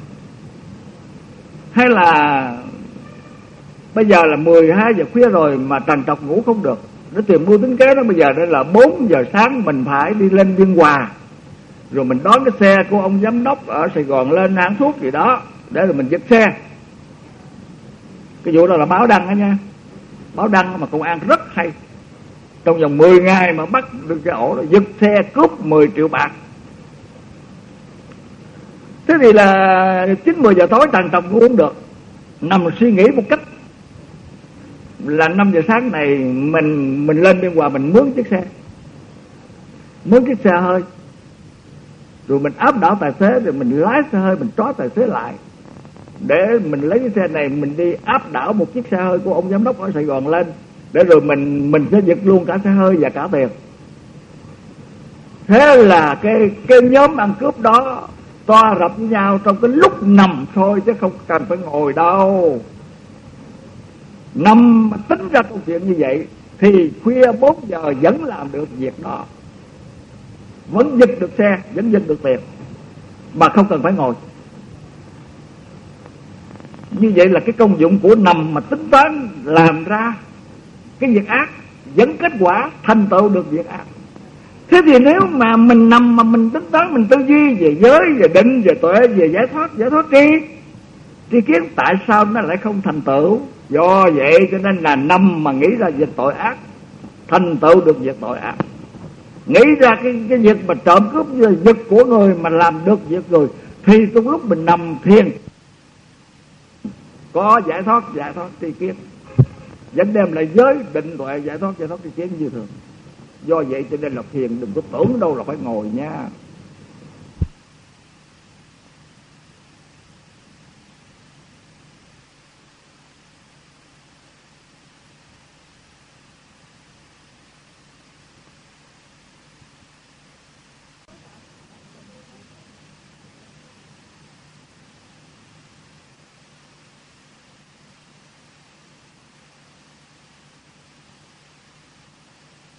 hay là bây giờ là 12 giờ khuya rồi mà trằn trọc ngủ không được, để tìm mưu tính kế đó. Bây giờ đây là 4 giờ sáng mình phải đi lên Biên Hòa, rồi mình đón cái xe của ông giám đốc ở Sài Gòn lên hãng thuốc gì đó, để rồi mình giật xe. Cái vụ đó là báo đăng đó nha, báo đăng mà công an rất hay. Trong vòng 10 ngày mà bắt được cái ổ, giật xe cướp 10 triệu bạc. Thế thì là 9-10 giờ tối trằn trọc ngủ không được, nằm suy nghĩ một cách là 5 giờ sáng này mình lên Biên Hòa, mình mướn chiếc xe hơi, rồi mình áp đảo tài xế, rồi mình lái xe hơi, mình trói tài xế lại, để mình lấy cái xe này mình đi áp đảo một chiếc xe hơi của ông giám đốc ở Sài Gòn lên, để rồi mình sẽ giật luôn cả xe hơi và cả tiền. Thế là cái nhóm ăn cướp đó toa rập với nhau trong cái lúc nằm thôi, chứ không cần phải ngồi đâu. Nằm mà tính ra câu chuyện như vậy thì khuya 4 giờ vẫn làm được việc đó, vẫn giật được xe, vẫn giật được tiền, mà không cần phải ngồi. Như vậy là cái công dụng của nằm mà tính toán làm ra cái việc ác, dẫn kết quả thành tựu được việc ác. Thế thì nếu mà mình nằm mà mình tính toán, mình tư duy về giới, về định, về tuệ, về giải thoát tri kiến, tại sao nó lại không thành tựu? Do vậy cho nên là nằm mà nghĩ ra việc tội ác, thành tựu được việc tội ác. Nghĩ ra cái việc mà trộm cướp giật của người mà làm được việc rồi, thì trong lúc mình nằm thiền có giải thoát tri kiến, vẫn đem lại giới định tuệ giải thoát tri kiến như thường. Do vậy cho nên là thiền đừng có tưởng đâu là phải ngồi nha.